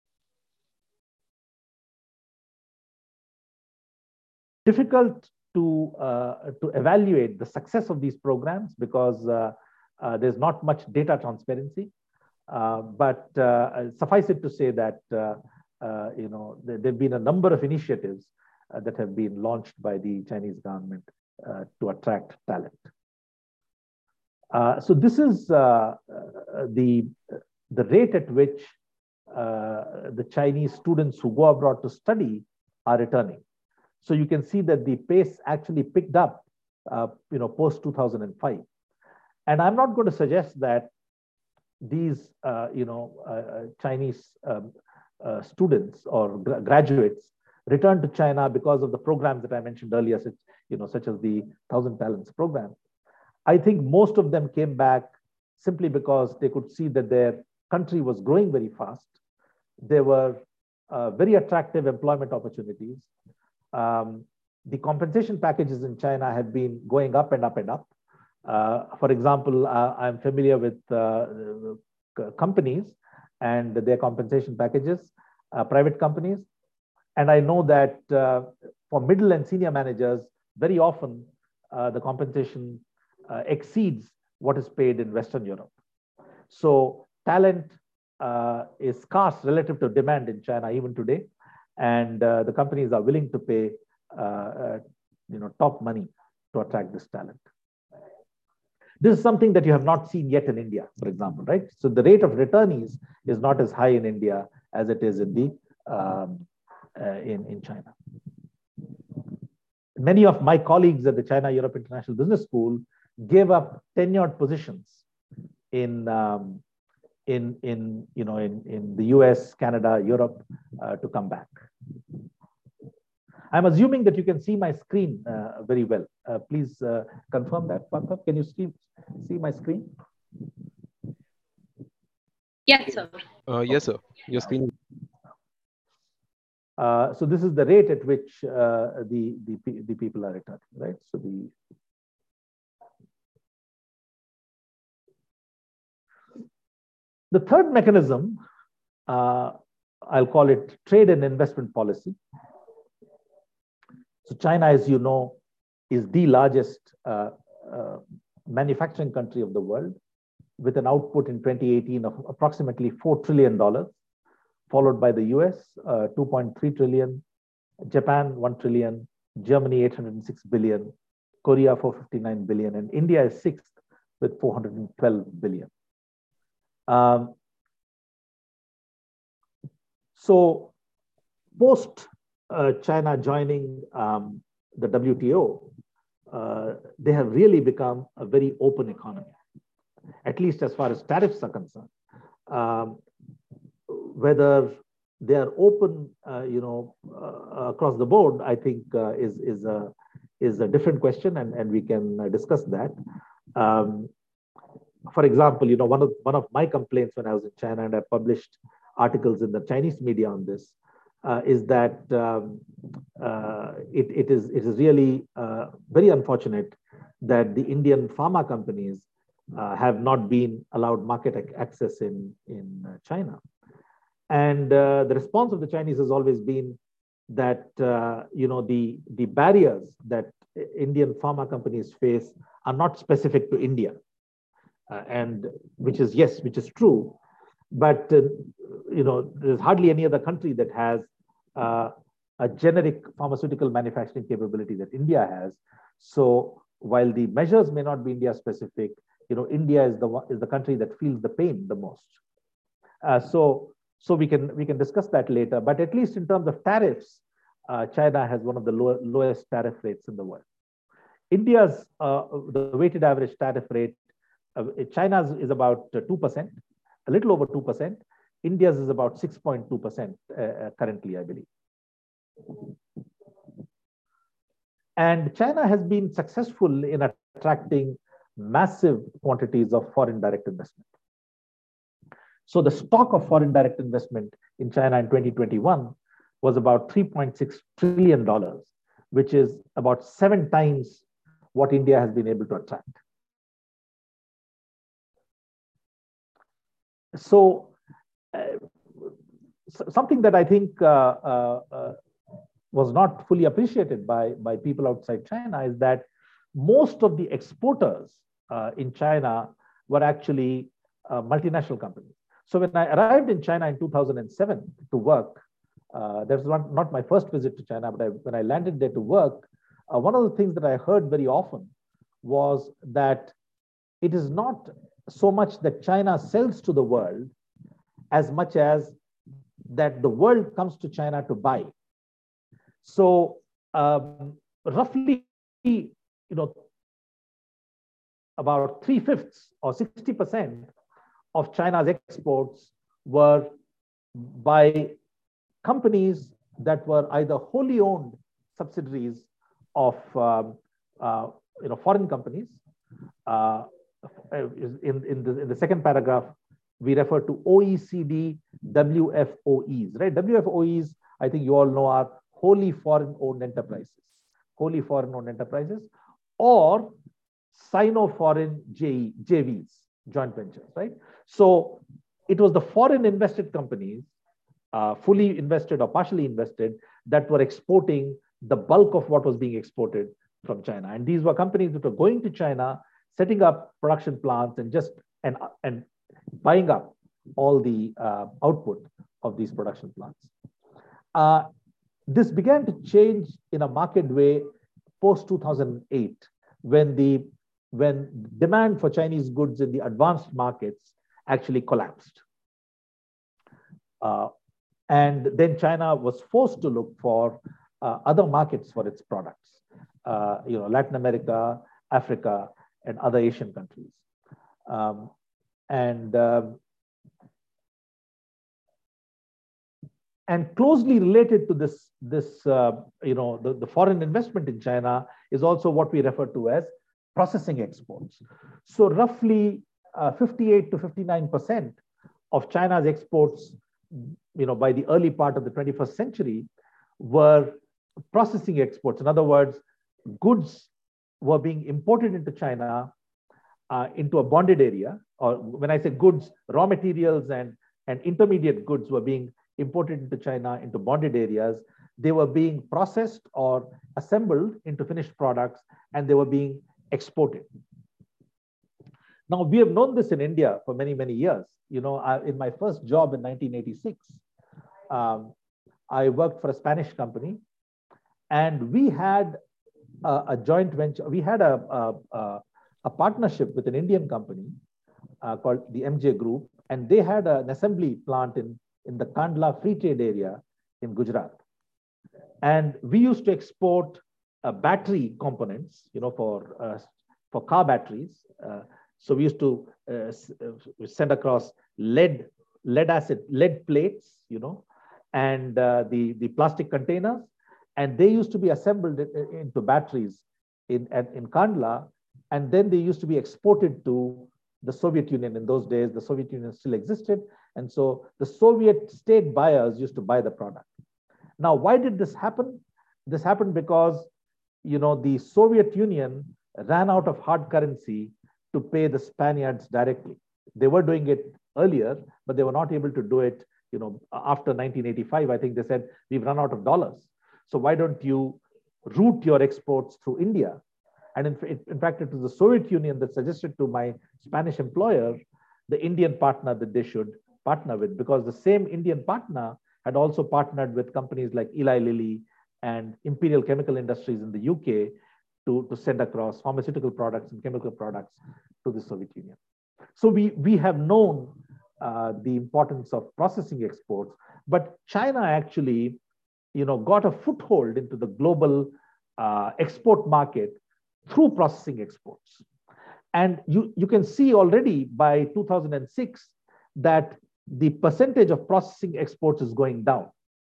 Speaker 3: Difficult to, uh, to evaluate the success of these programs because uh, uh, there's not much data transparency. Uh, but uh, suffice it to say that uh, uh, you know there have been a number of initiatives uh, that have been launched by the Chinese government uh, to attract talent. Uh, so this is uh, the the rate at which uh, the Chinese students who go abroad to study are returning. So you can see that the pace actually picked up, uh, you know, post two thousand five. And I'm not going to suggest that these, uh, you know, uh, Chinese um, uh, students or gra graduates return to China because of the programs that I mentioned earlier, such, you know, such as the Thousand Talents program. I think most of them came back simply because they could see that their country was growing very fast. There were uh, very attractive employment opportunities. Um, the compensation packages in China have been going up and up and up. Uh, for example, uh, I'm familiar with uh, companies and their compensation packages, uh, private companies. And I know that uh, for middle and senior managers, very often uh, the compensation uh, exceeds what is paid in Western Europe. So talent uh, is scarce relative to demand in China even today. And uh, the companies are willing to pay uh, uh, you know, top money to attract this talent. This is something that you have not seen yet in India, for example, right? So the rate of returnees is not as high in India as it is in the um, uh, in, in China. many of my colleagues at the China-Europe International Business School gave up tenured positions in, um, in, in, you know, in, in the U S, Canada, Europe uh, to come back. I'm assuming that you can see my screen uh, very well. Uh, please uh, confirm that, Partha. Can you see, see my screen?
Speaker 1: Yes, sir.
Speaker 4: Uh, yes, sir. Your screen.
Speaker 3: Uh, so this is the rate at which uh, the, the, the people are returning, right? So the The third mechanism, uh, I'll call it trade and investment policy. So China, as you know, is the largest uh, uh, manufacturing country of the world, with an output in twenty eighteen of approximately four trillion dollars, followed by the U S, uh, two point three trillion, Japan, one trillion, Germany, eight hundred six billion, Korea, four hundred fifty-nine billion, and India is sixth with four hundred twelve billion. Um, so post uh, China joining um, the W T O, uh, they have really become a very open economy, at least as far as tariffs are concerned. Um, whether they are open, uh, you know, uh, across the board, I think uh, is is a is a different question, and and we can uh, discuss that. Um, For example, you know, one of one of my complaints when I was in China, and I published articles in the Chinese media on this, uh, is that um, uh, it, it is it is really uh, very unfortunate that the Indian pharma companies uh, have not been allowed market access in in uh, China, and uh, the response of the Chinese has always been that uh, you know the the barriers that Indian pharma companies face are not specific to India. Uh, and which is, yes, which is true, but, uh, you know, there's hardly any other country that has uh, a generic pharmaceutical manufacturing capability that India has. So while the measures may not be India specific, you know, India is the, is the country that feels the pain the most. Uh, so so we, can, we can discuss that later, but at least in terms of tariffs, uh, China has one of the low, lowest tariff rates in the world. India's, uh, the weighted average tariff rate, Uh, China's is about two percent, a little over two percent. India's is about six point two percent uh, currently, I believe. And China has been successful in attracting massive quantities of foreign direct investment. So the stock of foreign direct investment in China in twenty twenty-one was about three point six trillion dollars, which is about seven times what India has been able to attract. So uh, something that I think uh, uh, uh, was not fully appreciated by, by people outside China is that most of the exporters uh, in China were actually uh, multinational companies. So when I arrived in China in two thousand seven to work, uh, that was not, not my first visit to China, but I, when I landed there to work, uh, one of the things that I heard very often was that it is not so much that China sells to the world as much as that the world comes to China to buy. So um, roughly, you know, about three-fifths or sixty percent of China's exports were by companies that were either wholly owned subsidiaries of um, uh, you know, foreign companies. Uh, In, in, the, in the second paragraph, we refer to O E C D W F O Es, right? W F O Es, I think you all know, are wholly foreign-owned enterprises, wholly foreign-owned enterprises, or Sino-foreign J Vs, joint ventures, right? So it was the foreign invested companies, uh, fully invested or partially invested, that were exporting the bulk of what was being exported from China. And these were companies that were going to China, setting up production plants and just and, and buying up all the uh, output of these production plants. Uh, this began to change in a marked way post two thousand eight, when the when demand for Chinese goods in the advanced markets actually collapsed. Uh, and then China was forced to look for uh, other markets for its products. uh, you know, Latin America, Africa, and other Asian countries. Um, and um, and closely related to this, this uh, you know, the, the foreign investment in China is also what we refer to as processing exports. So roughly uh, fifty-eight to fifty-nine percent of China's exports, you know, by the early part of the twenty-first century were processing exports. In other words, goods were being imported into China uh, into a bonded area, or when I say goods, raw materials and, and intermediate goods were being imported into China into bonded areas. They were being processed or assembled into finished products, and they were being exported. Now, we have known this in India for many, many years. You know, I, in my first job in nineteen eighty-six, um, I worked for a Spanish company, and we had a, a joint venture. We had a, a, a, a partnership with an Indian company uh, called the M J Group, and they had an assembly plant in, in the Kandla Free Trade area in Gujarat. And we used to export uh, battery components, you know, for, uh, for car batteries. Uh, so we used to uh, send across lead, lead acid, lead plates, you know, and uh, the, the plastic containers. And they used to be assembled into batteries in, in Kandla. And then they used to be exported to the Soviet Union. In those days, the Soviet Union still existed. And so the Soviet state buyers used to buy the product. Now, why did this happen? This happened because, you know, the Soviet Union ran out of hard currency to pay the Spaniards directly. They were doing it earlier, but they were not able to do it, you know, after nineteen eighty-five. I think they said, we've run out of dollars. So why don't you route your exports through India? And in, in fact, it was the Soviet Union that suggested to my Spanish employer the Indian partner that they should partner with, because the same Indian partner had also partnered with companies like Eli Lilly and Imperial Chemical Industries in the U K to, to send across pharmaceutical products and chemical products to the Soviet Union. So we, we have known uh, the importance of processing exports, but China actually, you know, got a foothold into the global uh, export market through processing exports. And you, you can see already by two thousand six that the percentage of processing exports is going down.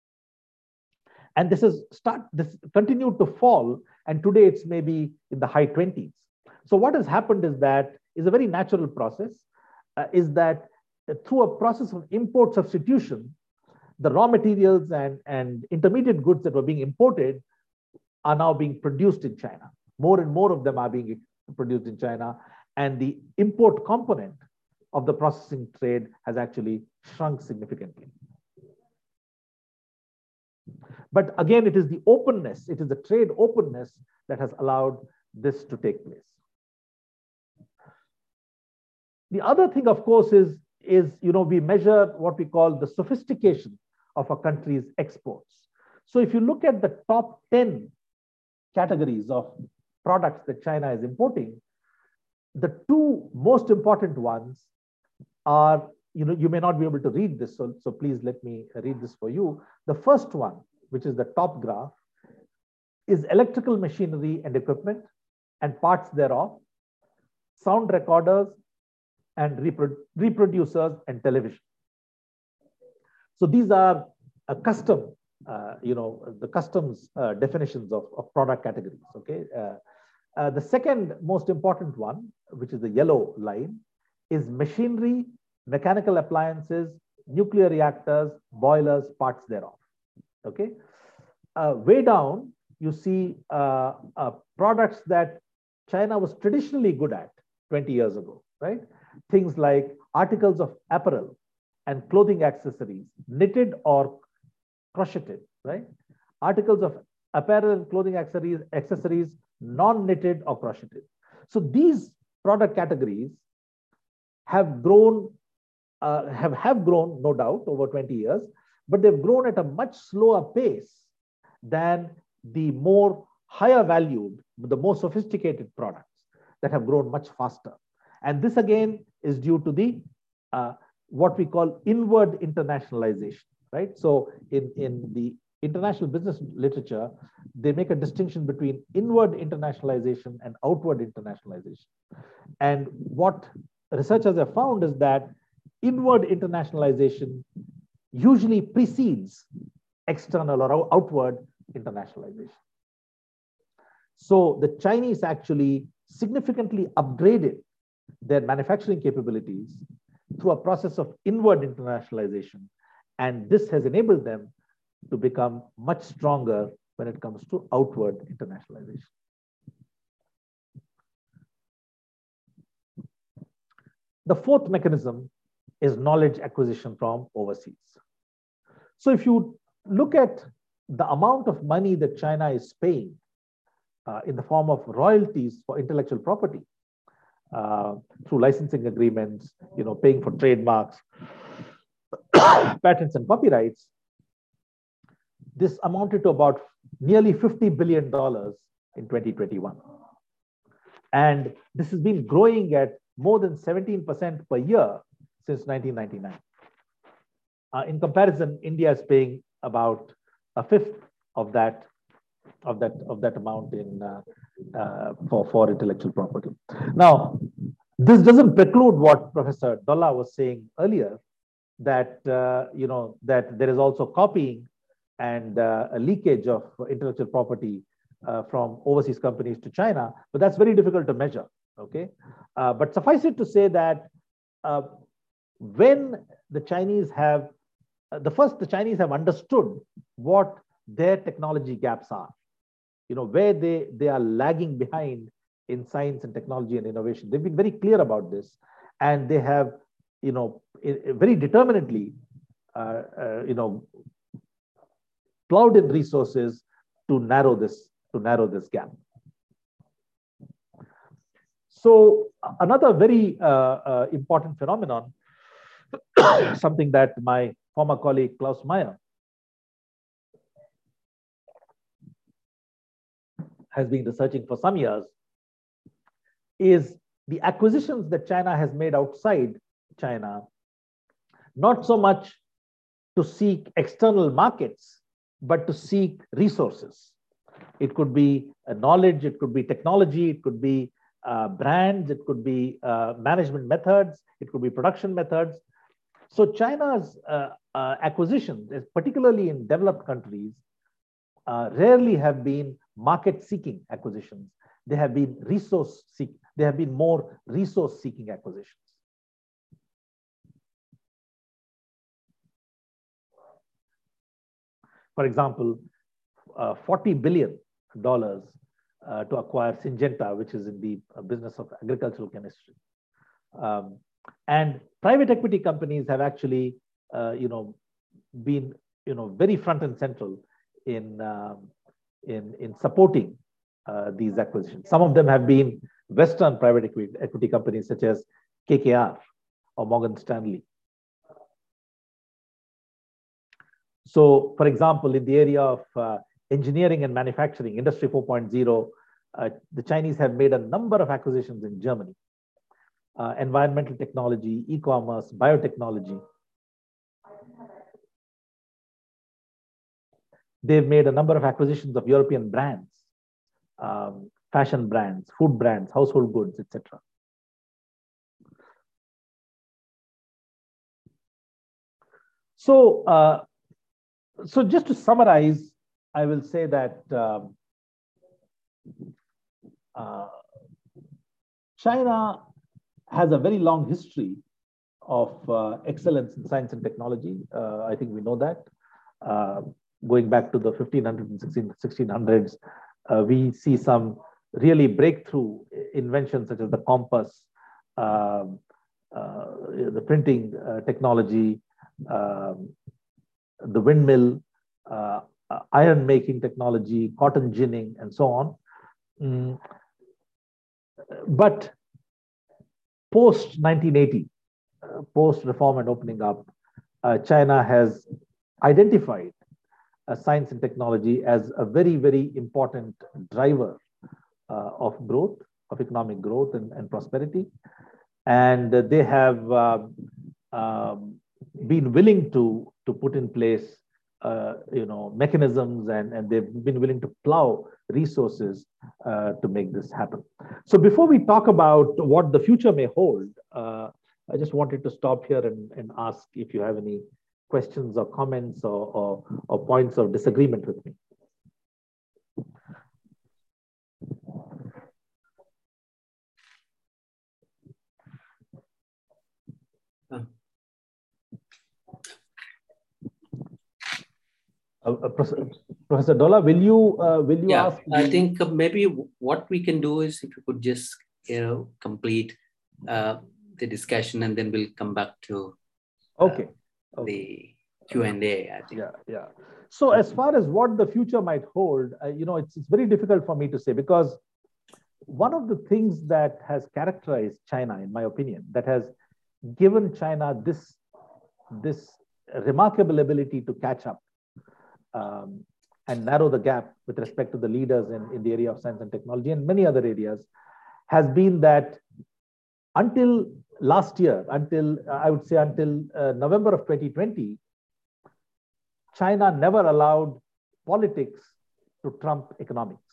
Speaker 3: And this is start this continued to fall, and today it's maybe in the high twenties. So what has happened is that is a very natural process, uh, is that through a process of import substitution, the raw materials and, and intermediate goods that were being imported are now being produced in China. More and more of them are being produced in China, and the import component of the processing trade has actually shrunk significantly. But again, it is the openness, it is the trade openness that has allowed this to take place. The other thing, of course, is, is you know, we measure what we call the sophistication of a country's exports. So if you look at the top ten categories of products that China is importing, the two most important ones are, you know, you may not be able to read this, so, so please let me read this for you. The first one, which is the top graph, is electrical machinery and equipment and parts thereof, sound recorders and repro reproducers and television. So these are a custom, uh, you know, the customs uh, definitions of, of product categories, okay? Uh, uh, the second most important one, which is the yellow line, is machinery, mechanical appliances, nuclear reactors, boilers, parts thereof, okay? Uh, way down, you see uh, uh, products that China was traditionally good at twenty years ago, right? Things like articles of apparel and clothing accessories, knitted or crocheted, right? Articles of apparel and clothing accessories, accessories non-knitted or crocheted. So these product categories have grown, uh, have, have grown, no doubt, over twenty years, but they've grown at a much slower pace than the more higher valued, the more sophisticated products that have grown much faster. And this again is due to the uh, what we call inward internationalization, right? So in, in the international business literature, they make a distinction between inward internationalization and outward internationalization. And what researchers have found is that inward internationalization usually precedes external or outward internationalization. So the Chinese actually significantly upgraded their manufacturing capabilities through a process of inward internationalization. And this has enabled them to become much stronger when it comes to outward internationalization. The fourth mechanism is knowledge acquisition from overseas. So if you look at the amount of money that China is paying uh, in the form of royalties for intellectual property uh, through licensing agreements, you know, paying for trademarks, patents and copyrights, this amounted to about nearly fifty billion dollars in twenty twenty-one. And this has been growing at more than seventeen percent per year since nineteen ninety-nine. Uh, in comparison, India is paying about a fifth of that, of that, of that amount in, uh, uh, for, for intellectual property. Now, this doesn't preclude what Professor Dolla was saying earlier, that, uh, you know, that there is also copying and uh, a leakage of intellectual property uh, from overseas companies to China, but that's very difficult to measure, okay? Uh, but suffice it to say that uh, when the Chinese have, uh, the first the Chinese have understood what their technology gaps are, you know, where they, they are lagging behind in science and technology and innovation. They've been very clear about this, and they have, you know, very determinedly, uh, uh, you know, plowed in resources to narrow this, to narrow this gap. So another very uh, uh, important phenomenon, something that my former colleague Klaus Meyer has been researching for some years, is the acquisitions that China has made outside China, not so much to seek external markets, but to seek resources. It could be uh, knowledge, it could be technology, it could be uh, brands, it could be uh, management methods, it could be production methods. So China's uh, uh, acquisitions, particularly in developed countries, uh, rarely have been market-seeking acquisitions. They have been resource-seeking. They have been more resource-seeking acquisitions. For example, uh, forty billion dollars uh, to acquire Syngenta, which is in the business of agricultural chemistry. Um, and private equity companies have actually, uh, you know, been, you know, very front and central in, um, in, in supporting uh, these acquisitions. Some of them have been Western private equity, equity companies such as K K R or Morgan Stanley. So, for example, in the area of uh, engineering and manufacturing, Industry four point oh, uh, the Chinese have made a number of acquisitions in Germany. Uh, environmental technology, e-commerce, biotechnology. They've made a number of acquisitions of European brands, um, fashion brands, food brands, household goods, et cetera. So, uh, so just to summarize, I will say that um, uh, China has a very long history of uh, excellence in science and technology. Uh, I think we know that. Uh, going back to the fifteen hundreds and sixteen hundreds, uh, we see some really breakthrough inventions such as the compass, uh, uh, the printing uh, technology, um, the windmill, uh, iron making technology, cotton ginning, and so on. Mm. But post nineteen eighty, uh, post reform and opening up, uh, China has identified uh, science and technology as a very, very important driver uh, of growth, of economic growth and, and prosperity. And uh, they have uh, um, been willing to, to put in place uh, you know, mechanisms, and, and they've been willing to plow resources uh, to make this happen. So before we talk about what the future may hold, uh, I just wanted to stop here and, and ask if you have any questions or comments or, or, or points of disagreement with me. Uh, uh, Professor Dola, will you uh, will you
Speaker 2: yeah,
Speaker 3: ask?
Speaker 2: I the... think maybe what we can do is if you could just you know complete uh, the discussion, and then we'll come back to uh,
Speaker 3: okay. okay
Speaker 2: the Q and A. I think.
Speaker 3: Yeah, yeah. So as far as what the future might hold, uh, you know, it's it's very difficult for me to say, because one of the things that has characterized China, in my opinion, that has given China this this remarkable ability to catch up Um, and narrow the gap with respect to the leaders in, in the area of science and technology and many other areas, has been that until last year, until uh, I would say until uh, November of twenty twenty, China never allowed politics to trump economics.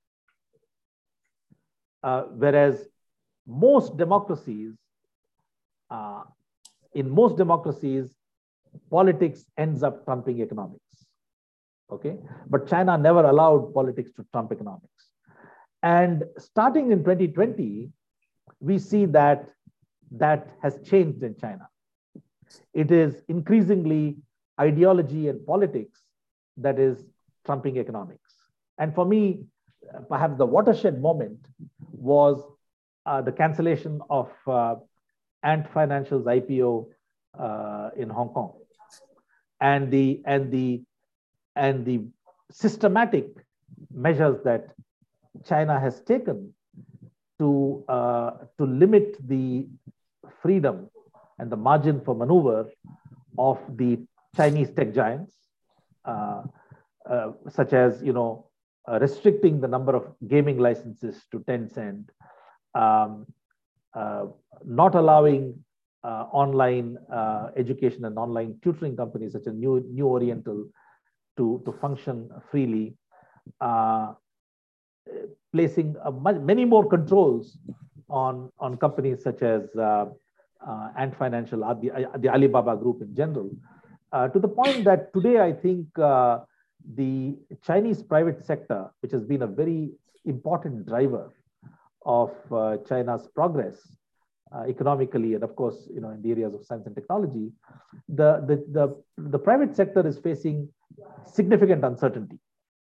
Speaker 3: Uh, whereas most democracies, uh, in most democracies, politics ends up trumping economics. Okay, but China never allowed politics to trump economics. And starting in twenty twenty, we see that that has changed in China. It is increasingly ideology and politics that is trumping economics. And for me, perhaps the watershed moment was uh, the cancellation of uh, Ant Financial's I P O uh, in Hong Kong, and the and the and the systematic measures that China has taken to, uh, to limit the freedom and the margin for maneuver of the Chinese tech giants, uh, uh, such as, you know, uh, restricting the number of gaming licenses to Tencent, um, uh, not allowing uh, online uh, education and online tutoring companies such as New, New Oriental To, to function freely, uh, placing a much, many more controls on, on companies such as uh, uh, Ant Financial, the, the Alibaba Group in general, uh, to the point that today I think uh, the Chinese private sector, which has been a very important driver of uh, China's progress uh, economically, and of course, you know, in the areas of science and technology, the, the, the, the private sector is facing significant uncertainty.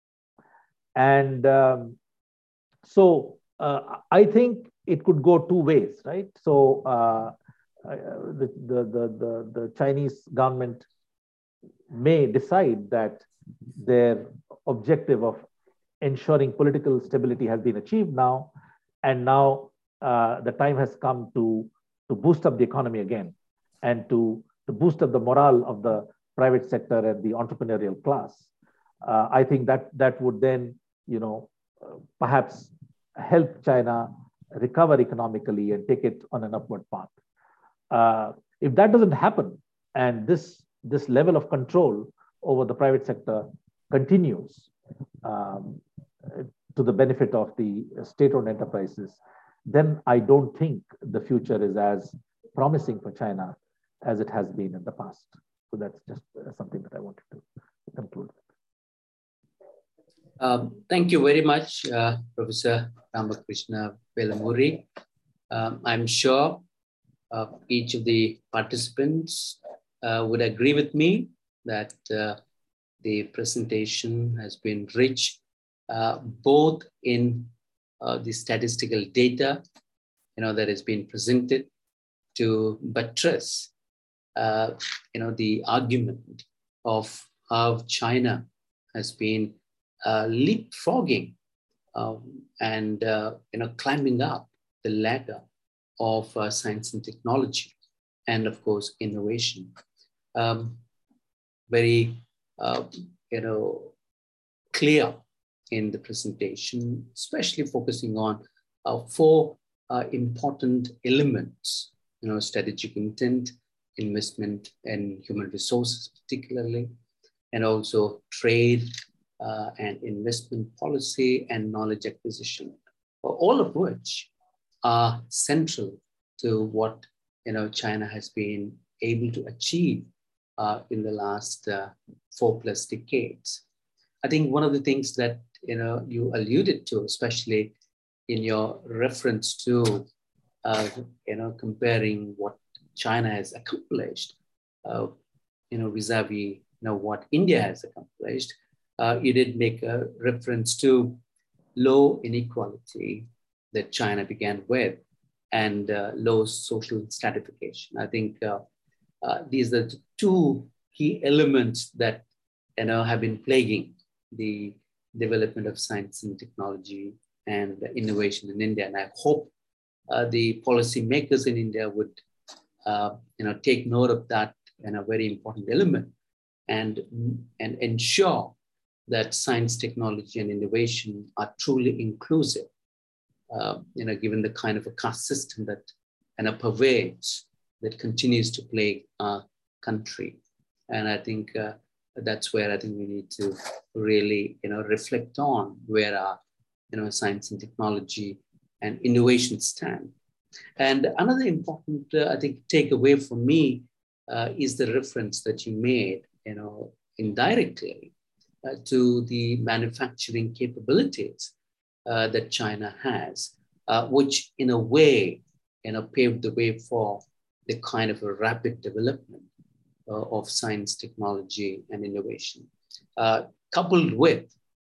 Speaker 3: And um, so uh, I think it could go two ways, right? So uh, the, the, the, the, the Chinese government may decide that their objective of ensuring political stability has been achieved now, and now uh, the time has come to, to boost up the economy again, and to, to boost up the morale of the private sector and the entrepreneurial class. Uh, I think that that would then, you know, uh, perhaps help China recover economically and take it on an upward path. Uh, if that doesn't happen, and this this level of control over the private sector continues um, to the benefit of the state-owned enterprises, then I don't think the future is as promising for China as it has been in the past. So that's just uh, something that I wanted to conclude with.
Speaker 2: Um, thank you very much, uh, Professor Ramakrishna Vellamuri. Um, I'm sure uh, each of the participants uh, would agree with me that uh, the presentation has been rich, uh, both in uh, the statistical data, you know, that has been presented to buttress Uh, you know, the argument of how China has been uh, leapfrogging um, and, uh, you know, climbing up the ladder of uh, science and technology, and of course, innovation. Um, very, uh, you know, clear in the presentation, especially focusing on uh, four uh, important elements, you know, strategic intent, investment and human resources particularly, and also trade uh, and investment policy and knowledge acquisition, all of which are central to what you know China has been able to achieve uh, in the last uh, four plus decades. I think one of the things that you know you alluded to, especially in your reference to uh, you know comparing what China has accomplished, uh, you know vis-a-vis you know what India has accomplished, uh, you did make a reference to low inequality that China began with, and uh, low social stratification. I think uh, uh, these are the two key elements that you know have been plaguing the development of science and technology and innovation in India. And I hope uh, the policymakers in India would uh, you know take note of that and a very important element, and and ensure that science, technology, and innovation are truly inclusive. Uh, you know, given the kind of a caste system that you know, pervades, that continues to plague our country. And I think uh, that's where I think we need to really, you know, reflect on where our, you know, science and technology and innovation stand. And another important, uh, I think, takeaway for me uh, is the reference that you made, you know, indirectly uh, to the manufacturing capabilities Uh, that China has, uh, which in a way, you know, paved the way for the kind of a rapid development uh, of science, technology, and innovation, uh, coupled with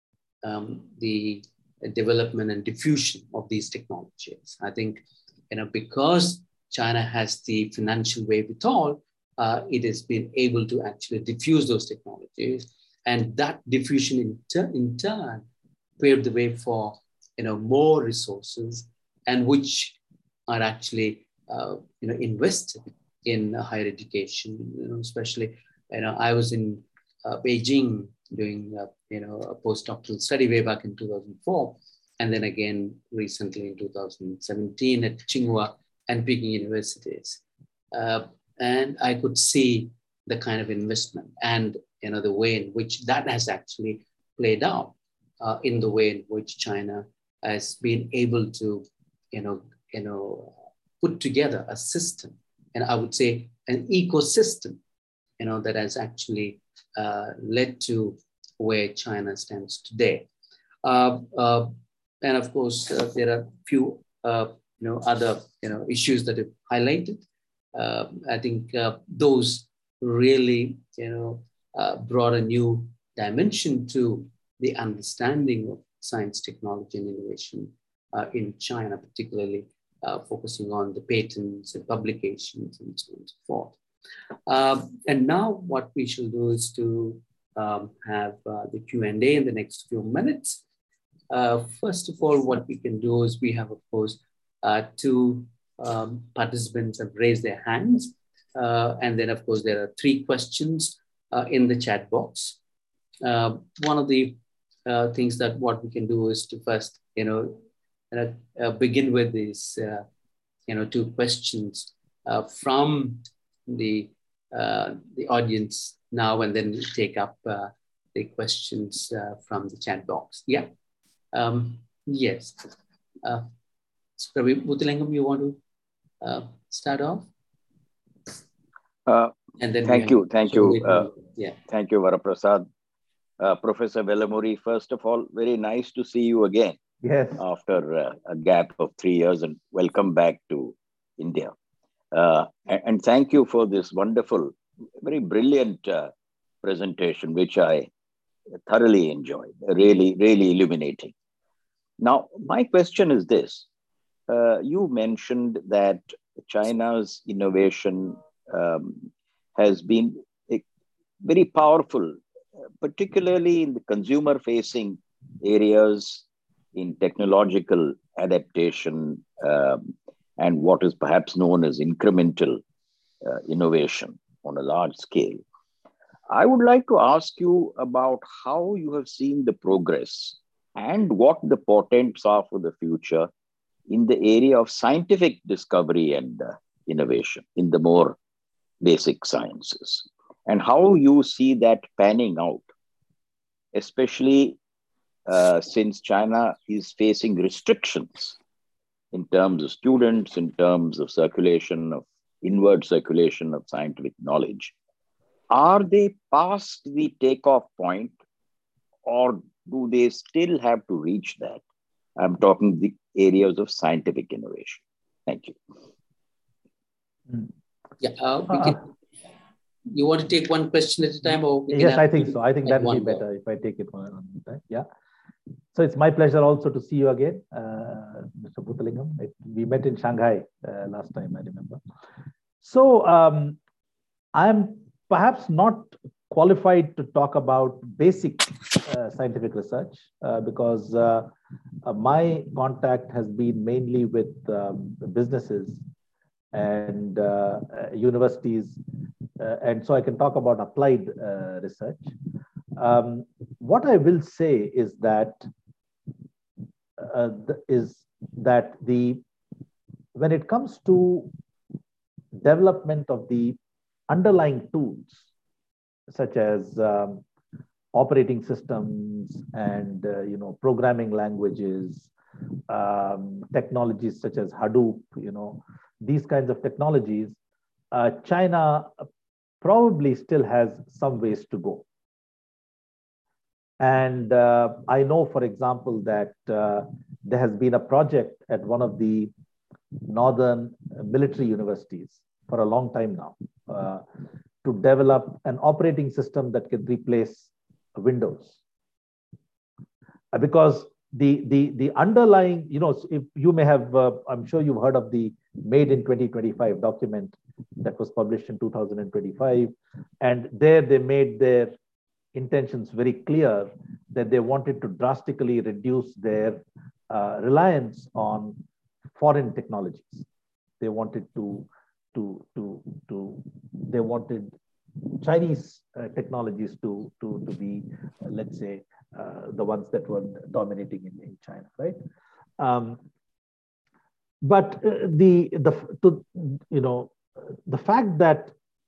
Speaker 2: um, the development and diffusion of these technologies. I think, you know, because China has the financial wherewithal, uh, it has been able to actually diffuse those technologies, and that diffusion in, ter- in turn paved the way for you know, more resources, and which are actually, uh, you know, invested in uh, higher education, you know, especially, you know, I was in uh, Beijing doing, uh, you know, a postdoctoral study way back in two thousand four, and then again recently in two thousand seventeen at Tsinghua and Peking universities. Uh, and I could see the kind of investment and, you know, the way in which that has actually played out uh, in the way in which China has been able to, you know, you know, put together a system, and I would say an ecosystem, you know, that has actually uh, led to where China stands today. Uh, uh, and of course, uh, there are a few, uh, you know, other, you know, issues that have highlighted. Uh, I think uh, those really, you know, uh, brought a new dimension to the understanding of science, technology, and innovation uh, in China, particularly uh, focusing on the patents and publications and so on and so forth. Uh, and now what we shall do is to um, have uh, the Q and A in the next few minutes. Uh, first of all, what we can do is we have, of course, uh, two um, participants have raised their hands. Uh, and then, of course, there are three questions uh, in the chat box. Uh, one of the Uh, things that what we can do is to first, you know, uh, uh, begin with these, uh, you know, two questions uh, from the uh, the audience now, and then take up uh, the questions uh, from the chat box. Yeah. Um, yes. Uh, Pravi Muthilingam, you want to uh, start off?
Speaker 5: Uh,
Speaker 2: and then
Speaker 5: thank you. Thank you. Uh,
Speaker 2: yeah.
Speaker 5: Thank you, Varaprasad. Uh, Professor Vellamuri, first of all, very nice to see you again.
Speaker 3: Yes.
Speaker 5: After uh, a gap of three years, and welcome back to India. Uh, and, and thank you for this wonderful, very brilliant uh, presentation, which I thoroughly enjoyed, really, really illuminating. Now, my question is this. Uh, you mentioned that China's innovation um, has been very powerful, particularly in the consumer-facing areas, in technological adaptation, um, and what is perhaps known as incremental uh, innovation on a large scale. I would like to ask you about how you have seen the progress and what the portents are for the future in the area of scientific discovery and uh, innovation in the more basic sciences. and how you see that panning out, especially uh, since China is facing restrictions in terms of students, in terms of circulation of inward circulation of scientific knowledge. Are they past the takeoff point, or do they still have to reach that? I'm talking the areas of scientific innovation. Thank you.
Speaker 2: Yeah, uh, we can. You want to take one question at a time, or we can
Speaker 3: yes,
Speaker 2: have
Speaker 3: I think so. I think that would be
Speaker 2: go.
Speaker 3: better if I take it one at a time. Yeah. So it's my pleasure also to see you again, uh, Mister Puthalingam. It, we met in Shanghai uh, last time, I remember. So um, I'm perhaps not qualified to talk about basic uh, scientific research uh, because uh, uh, my contact has been mainly with um, businesses and uh, universities, uh, and so I can talk about applied uh, research. Um, what I will say is that uh, is that the when it comes to development of the underlying tools, such as um, operating systems and uh, you know programming languages, um, technologies such as Hadoop, you know these kinds of technologies, uh, China probably still has some ways to go. And uh, I know, for example, that uh, there has been a project at one of the northern military universities for a long time now uh, to develop an operating system that can replace Windows. Uh, because the, the, the underlying, you know, if you may have, uh, I'm sure you've heard of the Made in twenty twenty-five document that was published in two thousand twenty-five. And there they made their intentions very clear that they wanted to drastically reduce their uh, reliance on foreign technologies. They wanted to, to, to, to they wanted Chinese uh, technologies to, to, to be, uh, let's say, uh, the ones that were dominating in, in China, right? Um, but uh, the, the, to, you know, the fact that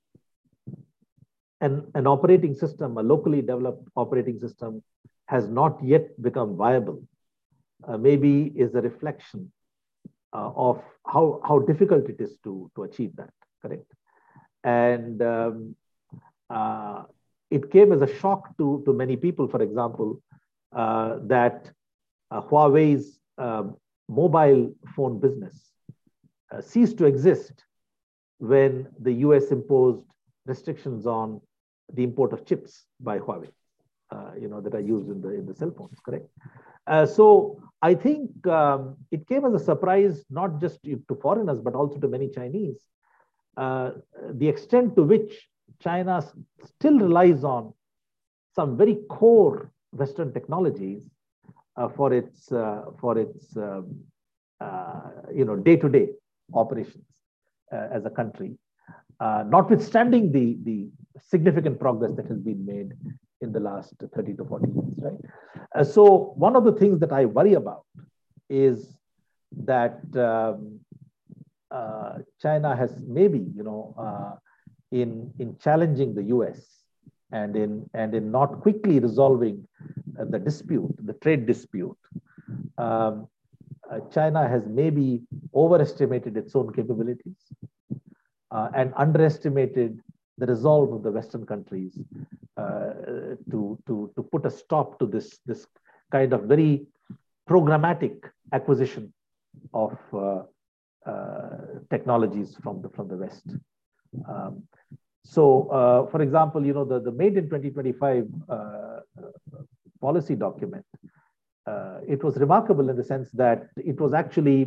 Speaker 3: An, an operating system, a locally developed operating system, has not yet become viable, uh, maybe is a reflection uh, of how, how difficult it is to, to achieve that, correct? And um, uh, it came as a shock to, to many people, for example, uh, that uh, Huawei's uh, mobile phone business uh, ceased to exist when the U S imposed restrictions on the import of chips by Huawei, uh, you know, that are used in the in the cell phones, correct? Uh, so I think um, it came as a surprise, not just to, to foreigners, but also to many Chinese, uh, the extent to which China still relies on some very core Western technologies uh, for its uh, for its um, uh, you know day-to-day operations uh, as a country. Uh, notwithstanding the, the significant progress that has been made in the last thirty to forty years, right? Uh, so one of the things that I worry about is that um, uh, China has maybe, you know, uh, in, in challenging the U S and in, and in not quickly resolving uh, the dispute, the trade dispute, um, uh, China has maybe overestimated its own capabilities. Uh, and underestimated the resolve of the Western countries uh, to, to, to put a stop to this, this kind of very programmatic acquisition of uh, uh, technologies from the, from the West. Um, so, uh, for example, you know, the, the Made in twenty twenty-five uh, policy document, uh, it was remarkable in the sense that it was actually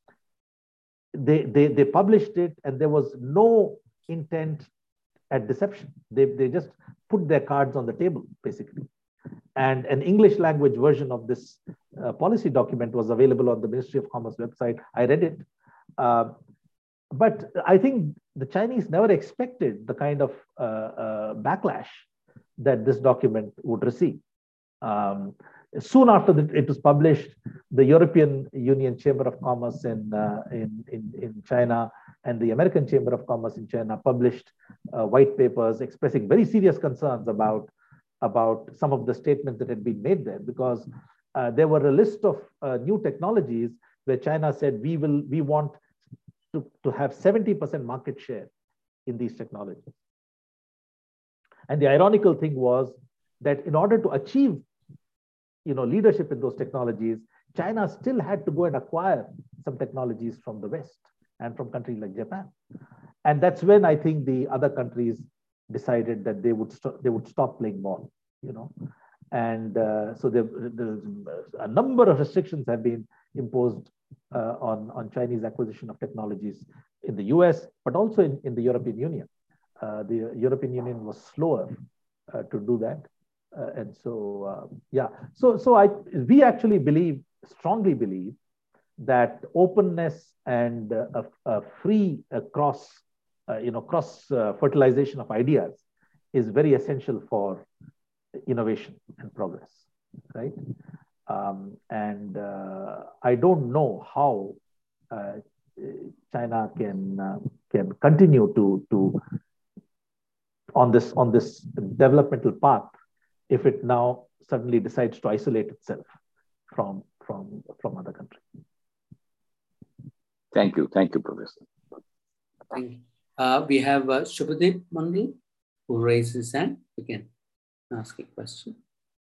Speaker 3: They, they, they published it and there was no intent at deception. They, they just put their cards on the table, basically. And an English language version of this uh, policy document was available on the Ministry of Commerce website. I read it. Uh, but I think the Chinese never expected the kind of uh, uh, backlash that this document would receive. Um, soon after the, it was published, the European Union Chamber of Commerce in, uh, in, in, in China and the American Chamber of Commerce in China published uh, white papers expressing very serious concerns about, about some of the statements that had been made there, because uh, there were a list of uh, new technologies where China said, we, will, we want to, to have seventy percent market share in these technologies. And the ironical thing was that in order to achieve you know, leadership in those technologies, China still had to go and acquire some technologies from the West and from countries like Japan. And that's when I think the other countries decided that they would, they would stop playing ball, you know. And uh, so there, there's a number of restrictions have been imposed uh, on, on Chinese acquisition of technologies in the U S, but also in, in the European Union. Uh, the European Union was slower uh, to do that. Uh, and so, uh, yeah, so, so I, we actually believe, strongly believe that openness and uh, a, a free uh, cross, uh, you know, cross uh, fertilization of ideas is very essential for innovation and progress, right? Um, and uh, I don't know how uh, China can uh, can continue to to on this on this developmental path if it now suddenly decides to isolate itself from from from other countries.
Speaker 5: Thank you, thank you, Professor.
Speaker 2: Thank you. Uh, we have uh, Shubhadeep Mandal who raised his hand. You can ask a question.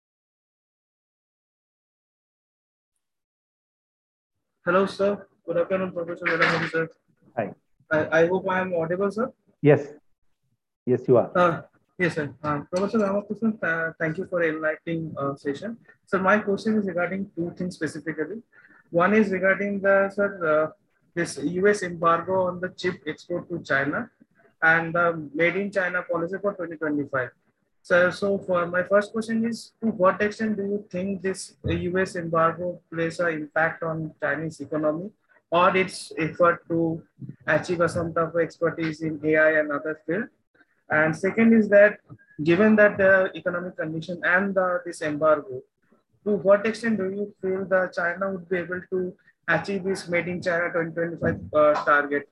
Speaker 6: Hello, sir. Good afternoon, Professor Velamuri, sir.
Speaker 3: Hi.
Speaker 6: I, I hope I am audible, sir.
Speaker 3: Yes. Yes, you are.
Speaker 6: Uh, yes, sir. Uh, Professor Ramakrishnan, uh, thank you for enlightening uh, session. So my question is regarding two things specifically. One is regarding the, sir, uh, this U S embargo on the chip export to China and the Made in China policy for twenty twenty-five. So, so for my first question is, to what extent do you think this U S embargo plays an impact on Chinese economy or its effort to achieve some type of expertise in A I and other fields? And second is that, given that the economic condition and the, this embargo, to what extent do you feel that China would be able to achieve this Made in China twenty twenty-five uh, target?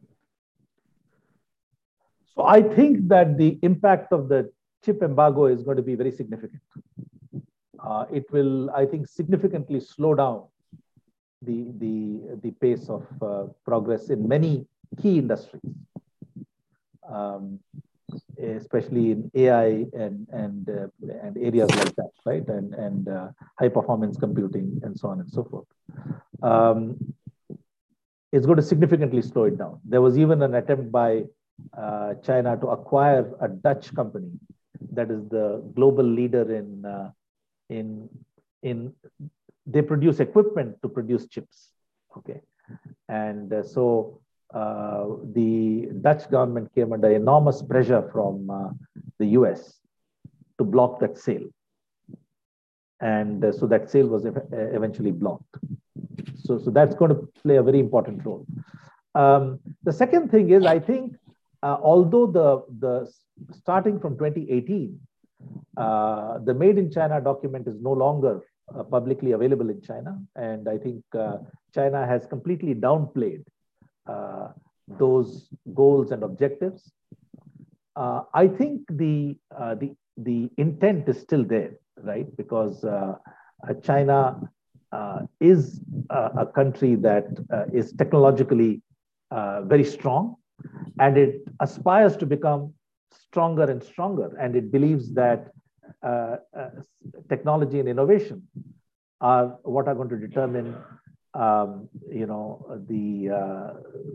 Speaker 3: So I think that the impact of the chip embargo is going to be very significant. Uh, it will, I think, significantly slow down the, the, the pace of uh, progress in many key industries, um, especially in A I and, and, uh, and areas like that, right? And, and uh, high performance computing and so on and so forth. Um, it's going to significantly slow it down. There was even an attempt by uh, China to acquire a Dutch company that is the global leader in, uh, in, in, they produce equipment to produce chips, okay? And uh, so uh, the Dutch government came under enormous pressure from uh, the U S to block that sale. And uh, so that sale was ev eventually blocked. So, so that's going to play a very important role. Um, the second thing is, I think, uh, although the, the starting from twenty eighteen, uh, the Made in China document is no longer uh, publicly available in China. And I think uh, China has completely downplayed uh, those goals and objectives. Uh, I think the, uh, the, the intent is still there, right? Because uh, uh, China uh, is uh, a country that uh, is technologically uh, very strong, and it aspires to become stronger and stronger. And it believes that uh, uh, technology and innovation are what are going to determine, um, you know, the uh,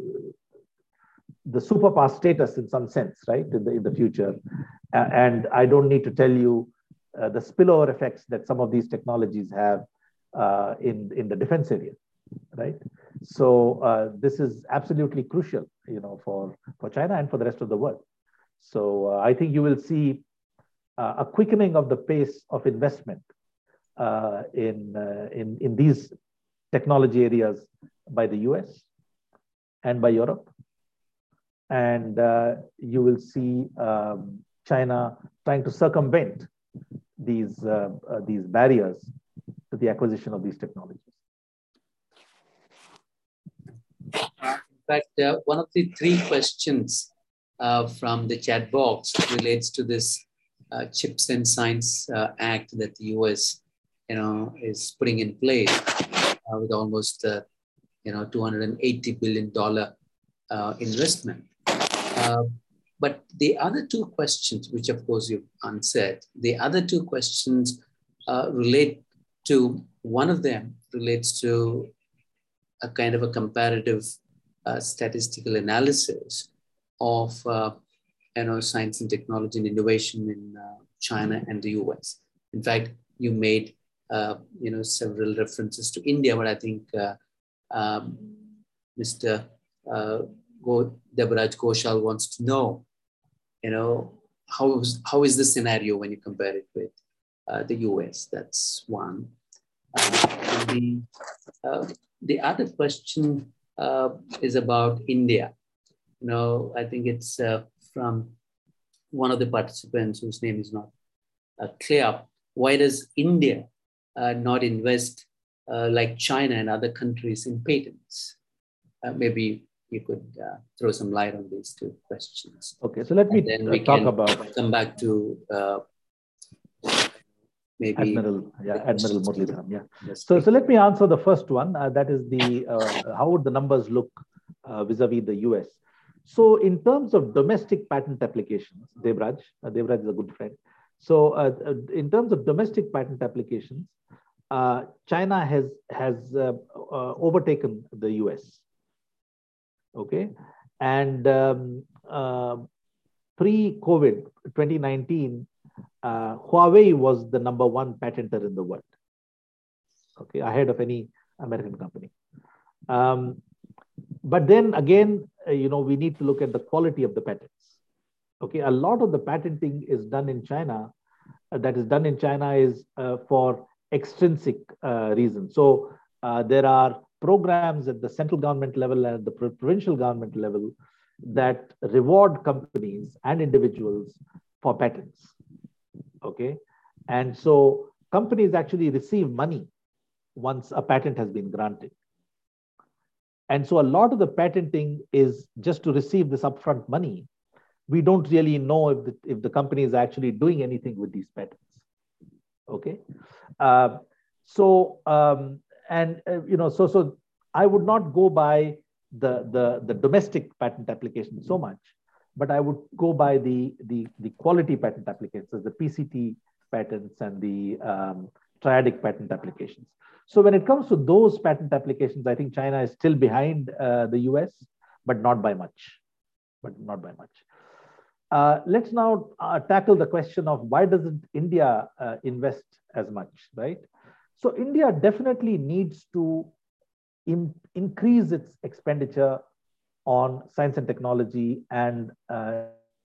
Speaker 3: the superpower status in some sense, right, in the in the future. Uh, and I don't need to tell you uh, the spillover effects that some of these technologies have uh, in in the defense area, right? So uh, this is absolutely crucial, you know, for for China and for the rest of the world. So uh, I think you will see uh, a quickening of the pace of investment uh, in uh, in in these technology areas by the U S and by Europe. And uh, you will see um, China trying to circumvent these uh, uh, these barriers to the acquisition of these technologies.
Speaker 2: In fact, uh, one of the three questions uh, from the chat box relates to this uh, Chips and Science uh, Act that the U S, you know, is putting in place uh, with almost, uh, you know, two hundred eighty billion dollars uh, investment. Uh, but the other two questions, which of course you've answered, the other two questions uh, relate to, one of them relates to a kind of a comparative uh, statistical analysis of uh, you know, science and technology and innovation in uh, China and the U S. In fact, you made uh, you know, several references to India, but I think uh, um, Mister Uh, Go, Debaraj Ghoshal wants to know, you know, how is, how is the scenario when you compare it with uh, the U S? That's one. Uh, the, uh, the other question uh, is about India. You know, I think it's uh, from one of the participants whose name is not uh, clear. Why does India uh, not invest uh, like China and other countries in patents? Uh, maybe you could uh, throw some light on these two questions.
Speaker 3: Okay, so let me
Speaker 2: and then we
Speaker 3: talk
Speaker 2: can
Speaker 3: about
Speaker 2: come back to uh, maybe
Speaker 3: Admiral, yeah, Admiral Muralidharan. Yeah.
Speaker 2: Yes,
Speaker 3: so, so let me answer the first one. Uh, that is the uh, how would the numbers look uh, vis-a-vis the U S? So, in terms of domestic patent applications, Debraj, uh, Debraj is a good friend. So, uh, uh, in terms of domestic patent applications, uh, China has has uh, uh, overtaken the U S. Okay, and um, uh, pre-COVID twenty nineteen, uh, Huawei was the number one patenter in the world. Okay, ahead of any American company. Um, but then again, uh, you know, we need to look at the quality of the patents. Okay, a lot of the patenting is done in China. Uh, that is done in China is uh, for extrinsic uh, reasons. So uh, there are programs at the central government level and at the provincial government level that reward companies and individuals for patents. Okay, and so companies actually receive money once a patent has been granted. And so a lot of the patenting is just to receive this upfront money. We don't really know if the, if the company is actually doing anything with these patents. Okay, uh, so um, and uh, you know, so so I would not go by the the the domestic patent application so much, but I would go by the the the quality patent applications, the P C T patents and the um, triadic patent applications. So when it comes to those patent applications, I think China is still behind uh, the U S, but not by much, but not by much. Uh, let's now uh, tackle the question of why doesn't India uh, invest as much, right? So India definitely needs to in, increase its expenditure on science and technology and uh,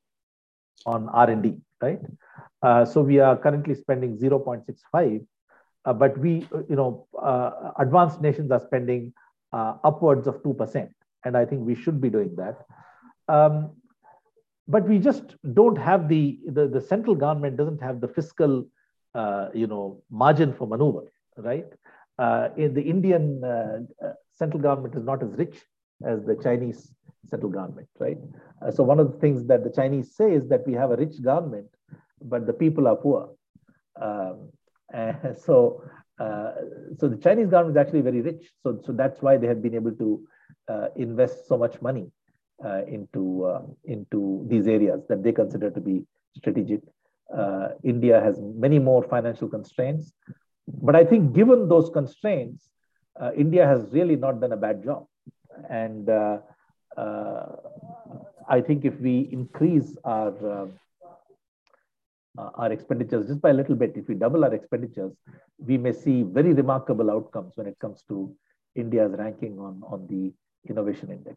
Speaker 3: on R and D, right? Uh, so we are currently spending zero point six five, uh, but we, you know, uh, advanced nations are spending uh, upwards of two percent, and I think we should be doing that. Um, But we just don't have the, the, the central government doesn't have the fiscal, uh, you know, margin for maneuver, right? Uh, in the Indian uh, uh, central government is not as rich as the Chinese central government, right? Uh, so one of the things that the Chinese say is that we have a rich government, but the people are poor. Um, and so, uh, so the Chinese government is actually very rich. So, so that's why they have been able to uh, invest so much money Uh, into uh, into these areas that they consider to be strategic. Uh, India has many more financial constraints, but I think given those constraints, uh, India has really not done a bad job. And uh, uh, I think if we increase our uh, uh, our expenditures just by a little bit, if we double our expenditures, we may see very remarkable outcomes when it comes to India's ranking on on the innovation index.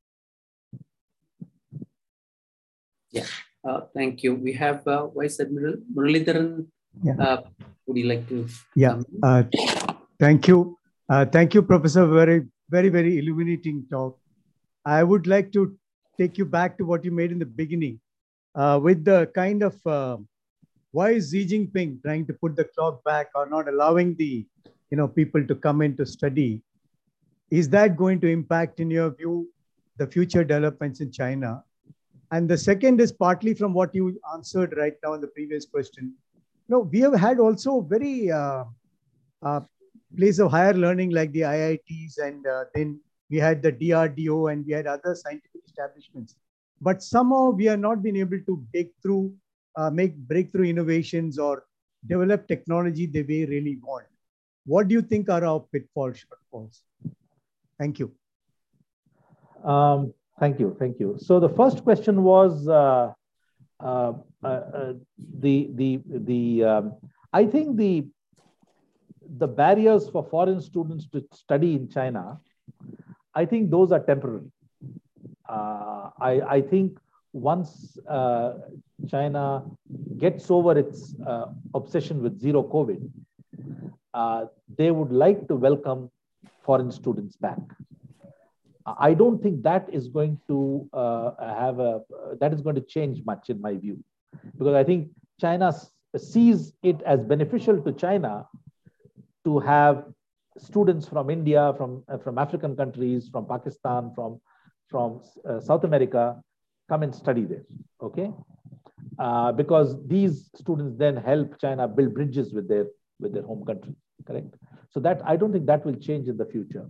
Speaker 2: Yeah, uh, thank you. We have uh, Vice Admiral Muralidharan.
Speaker 7: Yeah.
Speaker 2: Uh, would you like to?
Speaker 7: Yeah. Uh, thank you. Uh, thank you, Professor. Very, very, very illuminating talk. I would like to take you back to what you made in the beginning uh, with the kind of uh, why is Xi Jinping trying to put the clock back or not allowing the, you know, people to come in to study? Is that going to impact, in your view, the future developments in China? And the second is partly from what you answered right now in the previous question. No, we have had also very uh, uh, place of higher learning like the I I Ts, and uh, then we had the D R D O and we had other scientific establishments. But somehow we have not been able to break through, uh, make breakthrough innovations or develop technology the way we really want. What do you think are our pitfalls, shortfalls? Thank you.
Speaker 3: Um, thank you, thank you. So the first question was uh, uh, uh, the the the. Um, I think the the barriers for foreign students to study in China, I think those are temporary. Uh, I I think once uh, China gets over its uh, obsession with zero COVID, uh, they would like to welcome foreign students back. I don't think that is going to uh, have a, uh, that is going to change much in my view, because I think China sees it as beneficial to China to have students from India, from, uh, from African countries, from Pakistan, from, from uh, South America come and study there, okay? Uh, because these students then help China build bridges with their, with their home country, correct? So that, I don't think that will change in the future.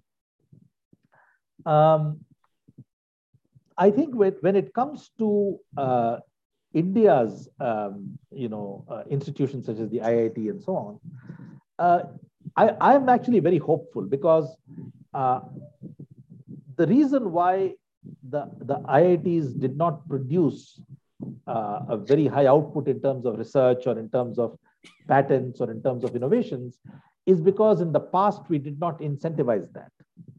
Speaker 3: Um, I think when, when it comes to uh, India's, um, you know, uh, institutions such as the I I T and so on, uh, I, I'm actually very hopeful, because uh, the reason why the, the I I Ts did not produce uh, a very high output in terms of research or in terms of patents or in terms of innovations is because in the past we did not incentivize that.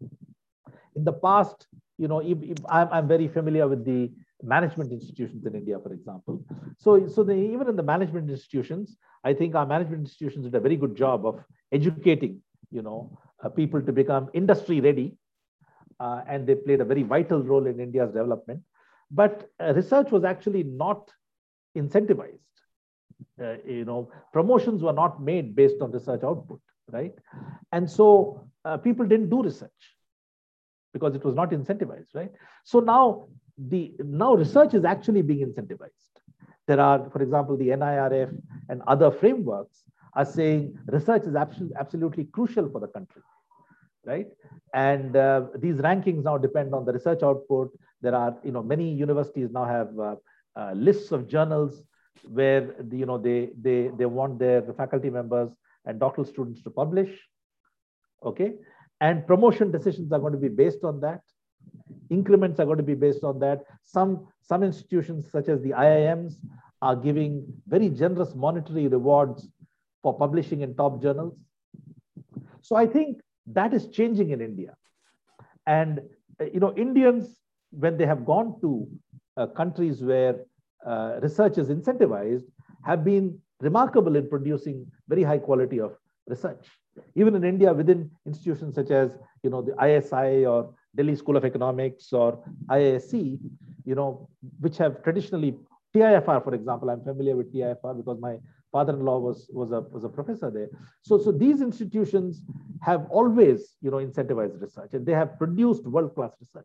Speaker 3: In the past, you know, if, if I'm, I'm very familiar with the management institutions in India, for example. So, so they, even in the management institutions, I think our management institutions did a very good job of educating, you know, uh, people to become industry ready. Uh, and they played a very vital role in India's development. But uh, research was actually not incentivized. Uh, you know, promotions were not made based on research output, right? And so uh, people didn't do research because it was not incentivized, right? So now the now research is actually being incentivized. There are, for example, the N I R F and other frameworks are saying research is absolutely, absolutely crucial for the country, right? And uh, these rankings now depend on the research output. There are, you know, many universities now have uh, uh, lists of journals where, the, you know, they, they, they want their faculty members and doctoral students to publish, okay? And promotion decisions are going to be based on that. Increments are going to be based on that. Some, some institutions such as the I I Ms are giving very generous monetary rewards for publishing in top journals. So I think that is changing in India. And, you know, Indians, when they have gone to uh, countries where uh, research is incentivized, have been remarkable in producing very high quality of research. Even in India, within institutions such as, you know, the I S I or Delhi School of Economics or I I S C, you know, which have traditionally, T I F R, for example, I'm familiar with T I F R because my father-in-law was, was, a, was a professor there. So, so these institutions have always, you know, incentivized research, and they have produced world-class research.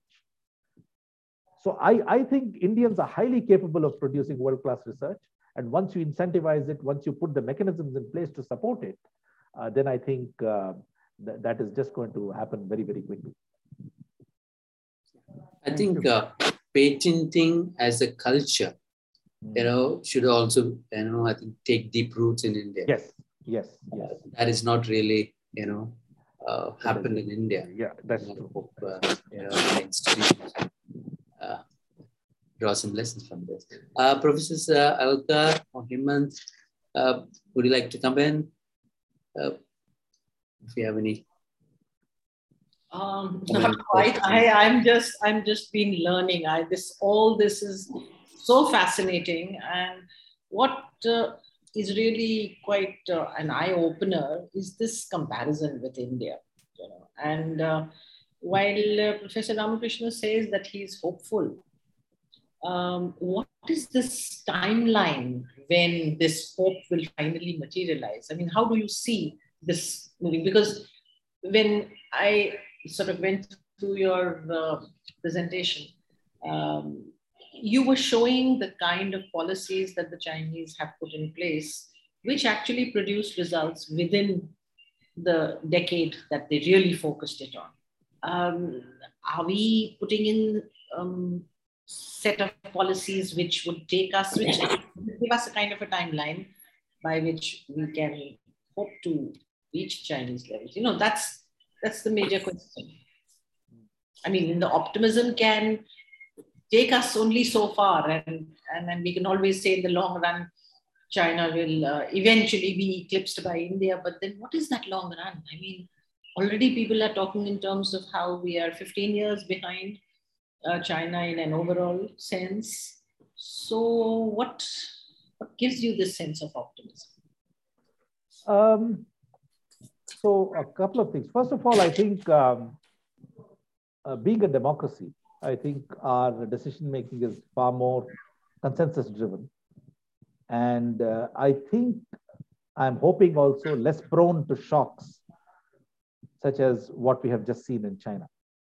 Speaker 3: So I, I think Indians are highly capable of producing world-class research. And once you incentivize it, once you put the mechanisms in place to support it, uh, then I think uh, th that is just going to happen very, very quickly.
Speaker 2: I think uh, patenting as a culture, you know, should also, you know, I think take deep roots in India.
Speaker 3: Yes, yes, yes.
Speaker 2: Uh, that is not really, you know, uh, happened in India.
Speaker 3: Yeah, that's
Speaker 2: you know,
Speaker 3: true.
Speaker 2: Hope, uh, you know, the institutions uh, draw some lessons from this. Uh, Professors uh, Alka or Hemant, uh, would you like to come in? Uh, if you have any.
Speaker 8: Um, not quite. I, I'm just, I'm just been learning. I this all this is so fascinating, and what uh, is really quite uh, an eye opener is this comparison with India. You know, and uh, while uh, Professor Ramakrishna says that he is hopeful, Um, what is this timeline when this hope will finally materialize? I mean, how do you see this moving? Because when I sort of went through your uh, presentation, um, you were showing the kind of policies that the Chinese have put in place, which actually produced results within the decade that they really focused it on. Um, are we putting in um, set of policies which would take us, which give us a kind of a timeline by which we can hope to reach Chinese levels? You know, that's that's the major question. I mean, the optimism can take us only so far, and and then we can always say in the long run, China will uh, eventually be eclipsed by India. But then, what is that long run? I mean, already people are talking in terms of how we are fifteen years behind uh, China in an overall sense. So what, what gives you this sense of optimism?
Speaker 3: Um, so a couple of things. First of all, I think um, uh, being a democracy, I think our decision-making is far more consensus-driven. And uh, I think I'm hoping also less prone to shocks, such as what we have just seen in China.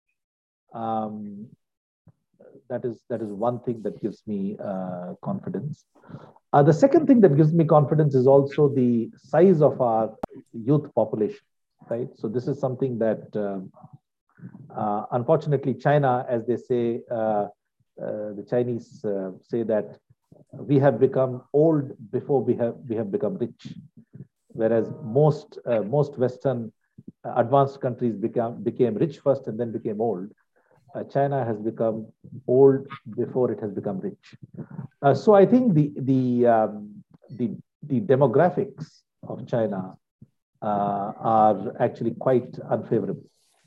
Speaker 3: Um, that is that is one thing that gives me uh, confidence. Uh, the second thing that gives me confidence is also the size of our youth population, right? So this is something that, um, uh, unfortunately, China, as they say, uh, uh, the Chinese uh, say that we have become old before we have we have become rich, whereas most uh, most Western uh, advanced countries became became rich first and then became old. Uh, China has become old before it has become rich. Uh, so I think the the um, the the demographics of China uh, are actually quite unfavorable,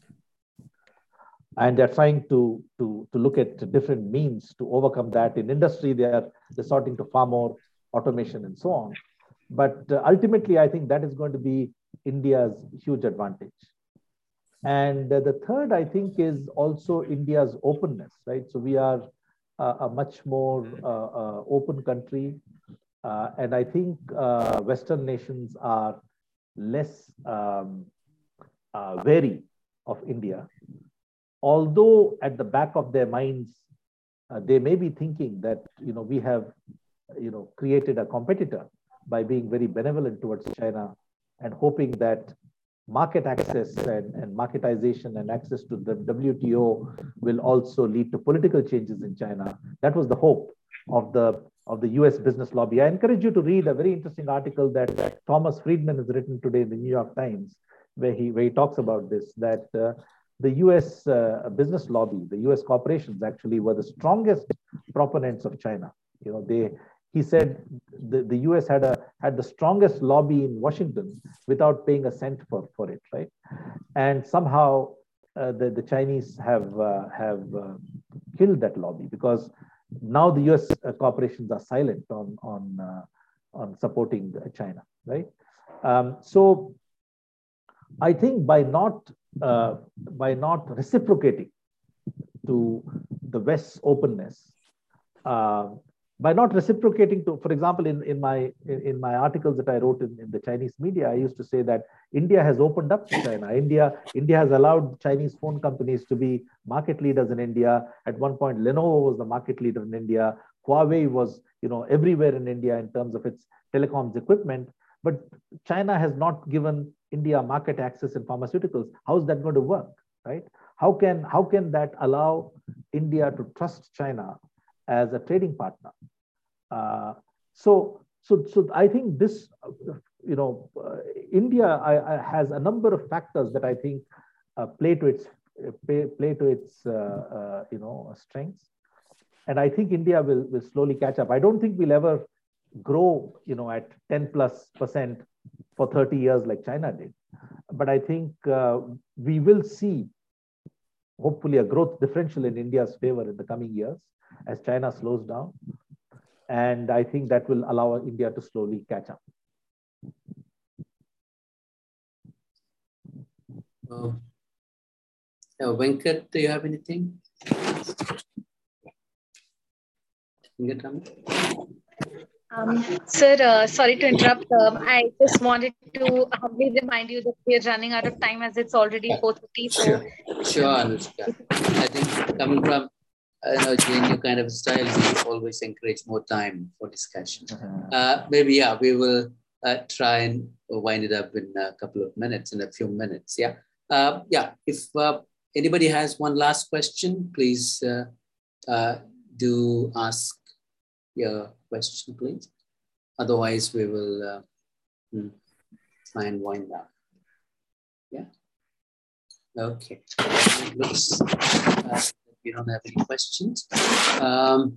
Speaker 3: and they're trying to to to look at different means to overcome that. In industry, they are resorting to far more automation and so on. But uh, ultimately, I think that is going to be India's huge advantage. And uh, the third, I think, is also India's openness, right? So we are uh, a much more uh, uh, open country. Uh, and I think uh, Western nations are less um, uh, wary of India. Although at the back of their minds, uh, they may be thinking that, you know, we have, you know, created a competitor by being very benevolent towards China and hoping that market access and, and marketization and access to the W T O will also lead to political changes in China. That was the hope of the of the U S business lobby. I encourage you to read a very interesting article that, that Thomas Friedman has written today in the New York Times, where he where he talks about this, that uh, the U S uh, business lobby, the U S corporations actually were the strongest proponents of China. You know, they He said the, the U S had a had the strongest lobby in Washington without paying a cent for, for it, right? And somehow uh, the, the Chinese have uh, have uh, killed that lobby, because now the U S corporations are silent on on uh, on supporting China, right? Um, so I think by not uh, by not reciprocating to the West's openness, uh, by not reciprocating to, for example, in, in my in my articles that I wrote in, in the Chinese media, I used to say that India has opened up to China. India, India has allowed Chinese phone companies to be market leaders in India. At one point, Lenovo was the market leader in India. Huawei was, you know, everywhere in India in terms of its telecoms equipment. But China has not given India market access in pharmaceuticals. How is that going to work, right? How can how can that allow India to trust China as a trading partner? Uh, so, so, so I think this, you know, uh, India I, I has a number of factors that I think uh, play to its play, play to its uh, uh, you know strengths, and I think India will will slowly catch up. I don't think we'll ever grow, you know, at ten plus percent for thirty years like China did, but I think uh, we will see hopefully a growth differential in India's favor in the coming years as China slows down. And I think that will allow India to slowly catch up.
Speaker 2: Uh, uh, Venkat, do you have anything?
Speaker 1: Um, sir, uh, sorry to interrupt. Um, I just wanted to humbly remind you that we're running out of time as it's already four thirty. So,
Speaker 2: sure, sure, Anushka. I think coming from uh, you know, J N U kind of style, we always encourage more time for discussion. Uh, maybe, yeah, we will uh, try and wind it up in a couple of minutes, in a few minutes. Yeah, uh, yeah. If uh, anybody has one last question, please uh, uh, do ask your question, please. Otherwise, we will uh, hmm, try and wind up. Yeah. Okay. It looks uh, we don't have any questions. Um,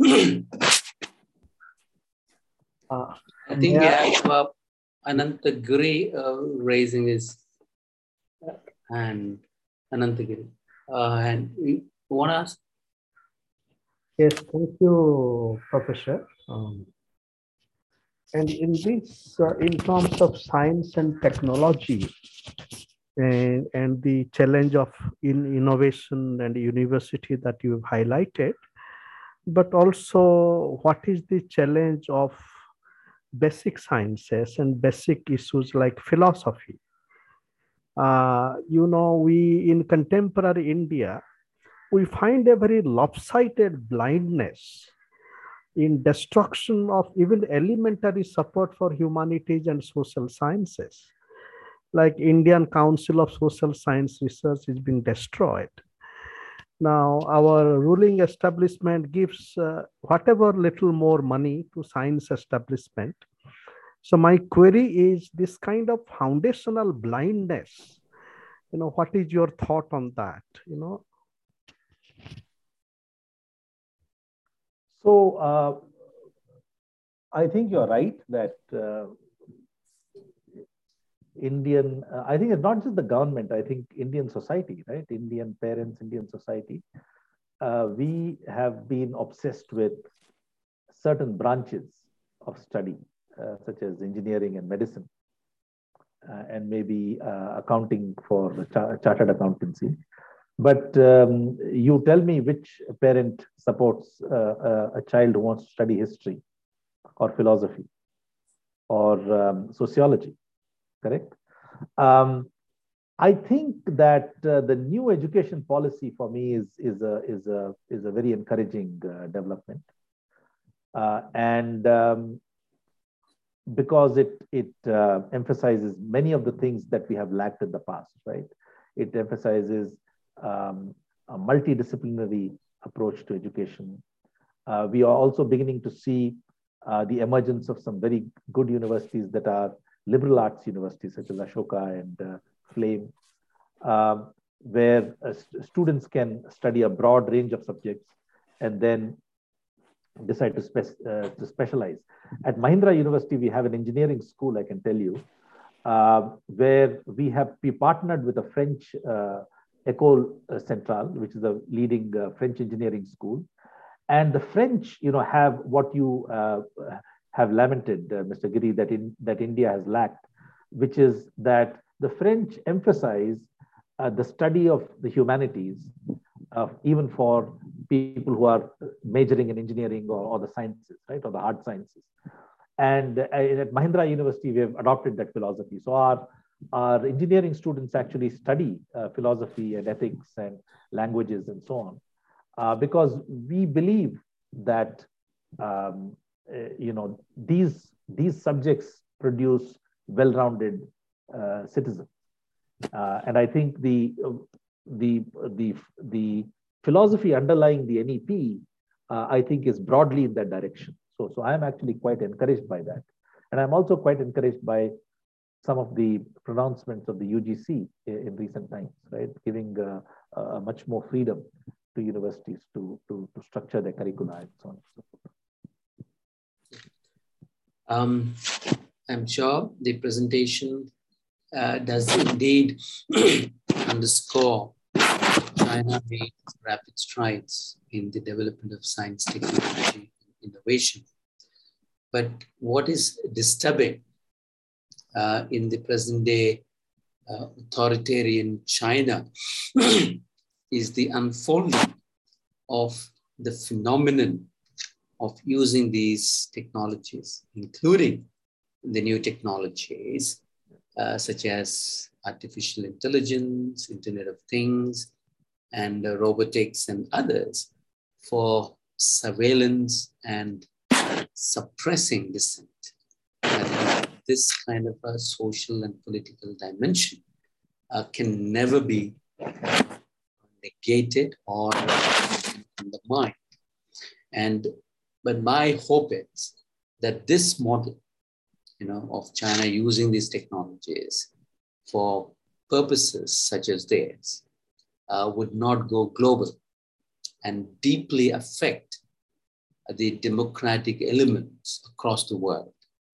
Speaker 9: uh,
Speaker 2: I think
Speaker 9: yeah.
Speaker 2: we have uh, Anantagiri uh, raising his hand. Anantagiri. Uh, and you want to ask?
Speaker 9: Yes, thank you, Professor. Um, and in this, uh, in terms of science and technology, and, and the challenge of in innovation and university that you've highlighted, but also what is the challenge of basic sciences and basic issues like philosophy? Uh, you know, we in contemporary India, we find a very lopsided blindness in destruction of even elementary support for humanities and social sciences. Like Indian Council of Social Science Research is being destroyed. Now, our ruling establishment gives uh, whatever little more money to science establishment. So my query is this kind of foundational blindness, you know, what is your thought on that, you know?
Speaker 3: So uh, I think you're right that uh, Indian, uh, I think it's not just the government, I think Indian society, right? Indian parents, Indian society, uh, we have been obsessed with certain branches of study, uh, such as engineering and medicine, uh, and maybe uh, accounting for cha chartered accountancy. But um, you tell me which parent supports uh, uh, a child who wants to study history or philosophy or um, sociology, correct? Um, I think that uh, the new education policy for me is, is, a, is, a, is a very encouraging uh, development. Uh, and um, because it, it uh, emphasizes many of the things that we have lacked in the past, right? It emphasizes um, a multidisciplinary approach to education. Uh, we are also beginning to see uh, the emergence of some very good universities that are liberal arts universities, such as Ashoka and uh, Flame, um, where uh, st students can study a broad range of subjects and then decide to, spe uh, to specialize. At Mahindra University, we have an engineering school, I can tell you, uh, where we have we partnered with a French uh, École Centrale, which is a leading uh, French engineering school. And the French, you know, have what you uh, have lamented, uh, Mister Giri, that in that India has lacked, which is that the French emphasize uh, the study of the humanities, uh, even for people who are majoring in engineering or, or the sciences, right, or the hard sciences. And uh, at Mahindra University, we have adopted that philosophy. So our our engineering students actually study uh, philosophy and ethics and languages and so on. Uh, because we believe that um, uh, you know these these subjects produce well-rounded uh, citizens, uh, and I think the the the the philosophy underlying the N E P, uh, I think, is broadly in that direction. So so I am actually quite encouraged by that, and I'm also quite encouraged by some of the pronouncements of the U G C in, in recent times, right, giving uh, uh, much more freedom to universities to, to, to structure their curricula and so on and so forth.
Speaker 2: Um, I'm sure the presentation uh, does indeed underscore China made rapid strides in the development of science, technology, and innovation. But what is disturbing uh, in the present day uh, authoritarian China is the unfolding of the phenomenon of using these technologies, including the new technologies, uh, such as artificial intelligence, Internet of Things, and uh, robotics and others, for surveillance and suppressing dissent. I think this kind of a social and political dimension uh, can never be negated or undermined. And but my hope is that this model, you know, of China using these technologies for purposes such as theirs uh, would not go global and deeply affect the democratic elements across the world.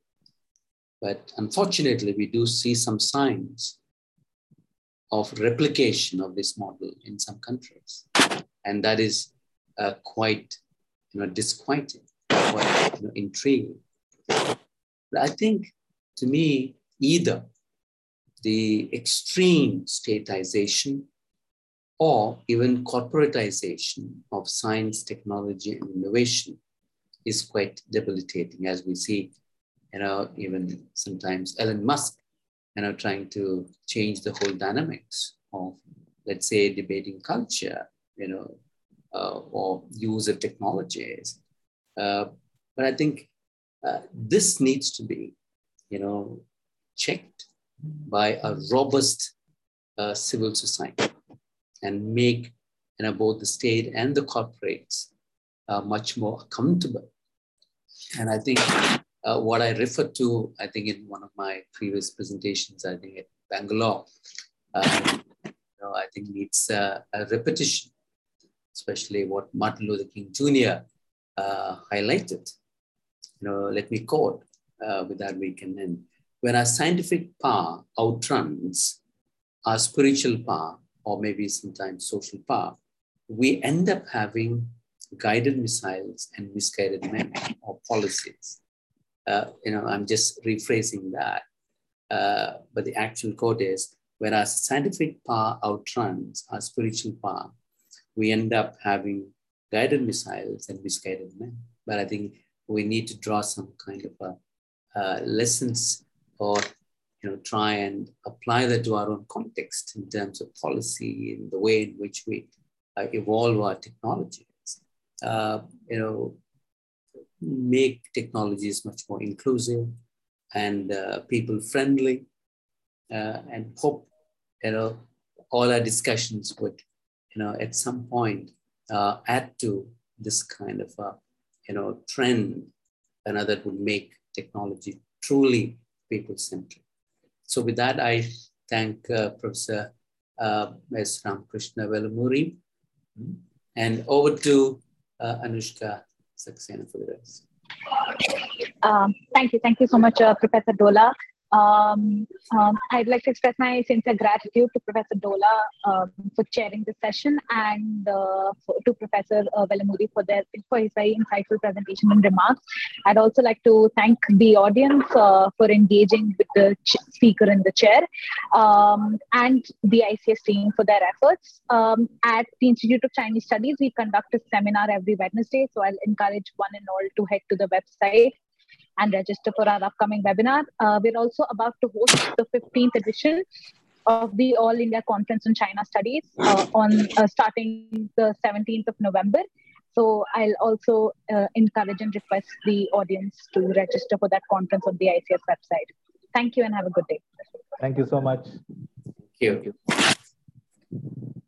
Speaker 2: But unfortunately, we do see some signs of replication of this model in some countries. And that is uh, quite you know, disquieting, quite you know, intriguing. But I think, to me, either the extreme statization or even corporatization of science, technology, and innovation is quite debilitating, as we see, you know, even sometimes Elon Musk, you know, trying to change the whole dynamics of, let's say, debating culture, you know, uh, or use of technologies. Uh, but I think uh, this needs to be, you know, checked by a robust uh, civil society and make, you know, both the state and the corporates uh, much more accountable. And I think uh, what I referred to, I think in one of my previous presentations, I think at Bangalore, uh, you know, I think needs uh, a repetition, especially what Martin Luther King Junior uh, highlighted. You know, let me quote uh, with that we can end. When our scientific power outruns our spiritual power, or maybe sometimes social power, we end up having guided missiles and misguided men or policies. Uh, you know, I'm just rephrasing that. Uh, but the actual quote is, when our scientific power outruns our spiritual power, we end up having guided missiles and misguided men. But I think we need to draw some kind of a, uh, lessons, or you know, try and apply that to our own context in terms of policy and the way in which we uh, evolve our technologies. Uh, you know, make technologies much more inclusive and uh, people friendly, uh, and hope, you know, all our discussions would, you know, at some point uh, add to this kind of a, you know, trend, and that would make technology truly people-centric. So with that, I thank uh, Professor uh, S. Ramakrishna Vellamuri, and over to uh, Anushka Saxena for the rest.
Speaker 10: Um, thank you. Thank you so much, uh, Professor Dola. Um, um, I'd like to express my sincere gratitude to Professor Dola um, for chairing this session, and uh, for, to Professor uh, Vellamuri for their for his very insightful presentation and remarks. I'd also like to thank the audience uh, for engaging with the speaker in the chair, um, and the I C S team for their efforts. Um, at the Institute of Chinese Studies, we conduct a seminar every Wednesday, so I'll encourage one and all to head to the website and register for our upcoming webinar. Uh, we're also about to host the fifteenth edition of the All India Conference on China Studies uh, on uh, starting the seventeenth of November. So I'll also uh, encourage and request the audience to register for that conference on the I C S website. Thank you and have a good day.
Speaker 3: Thank you so much.
Speaker 2: Thank you.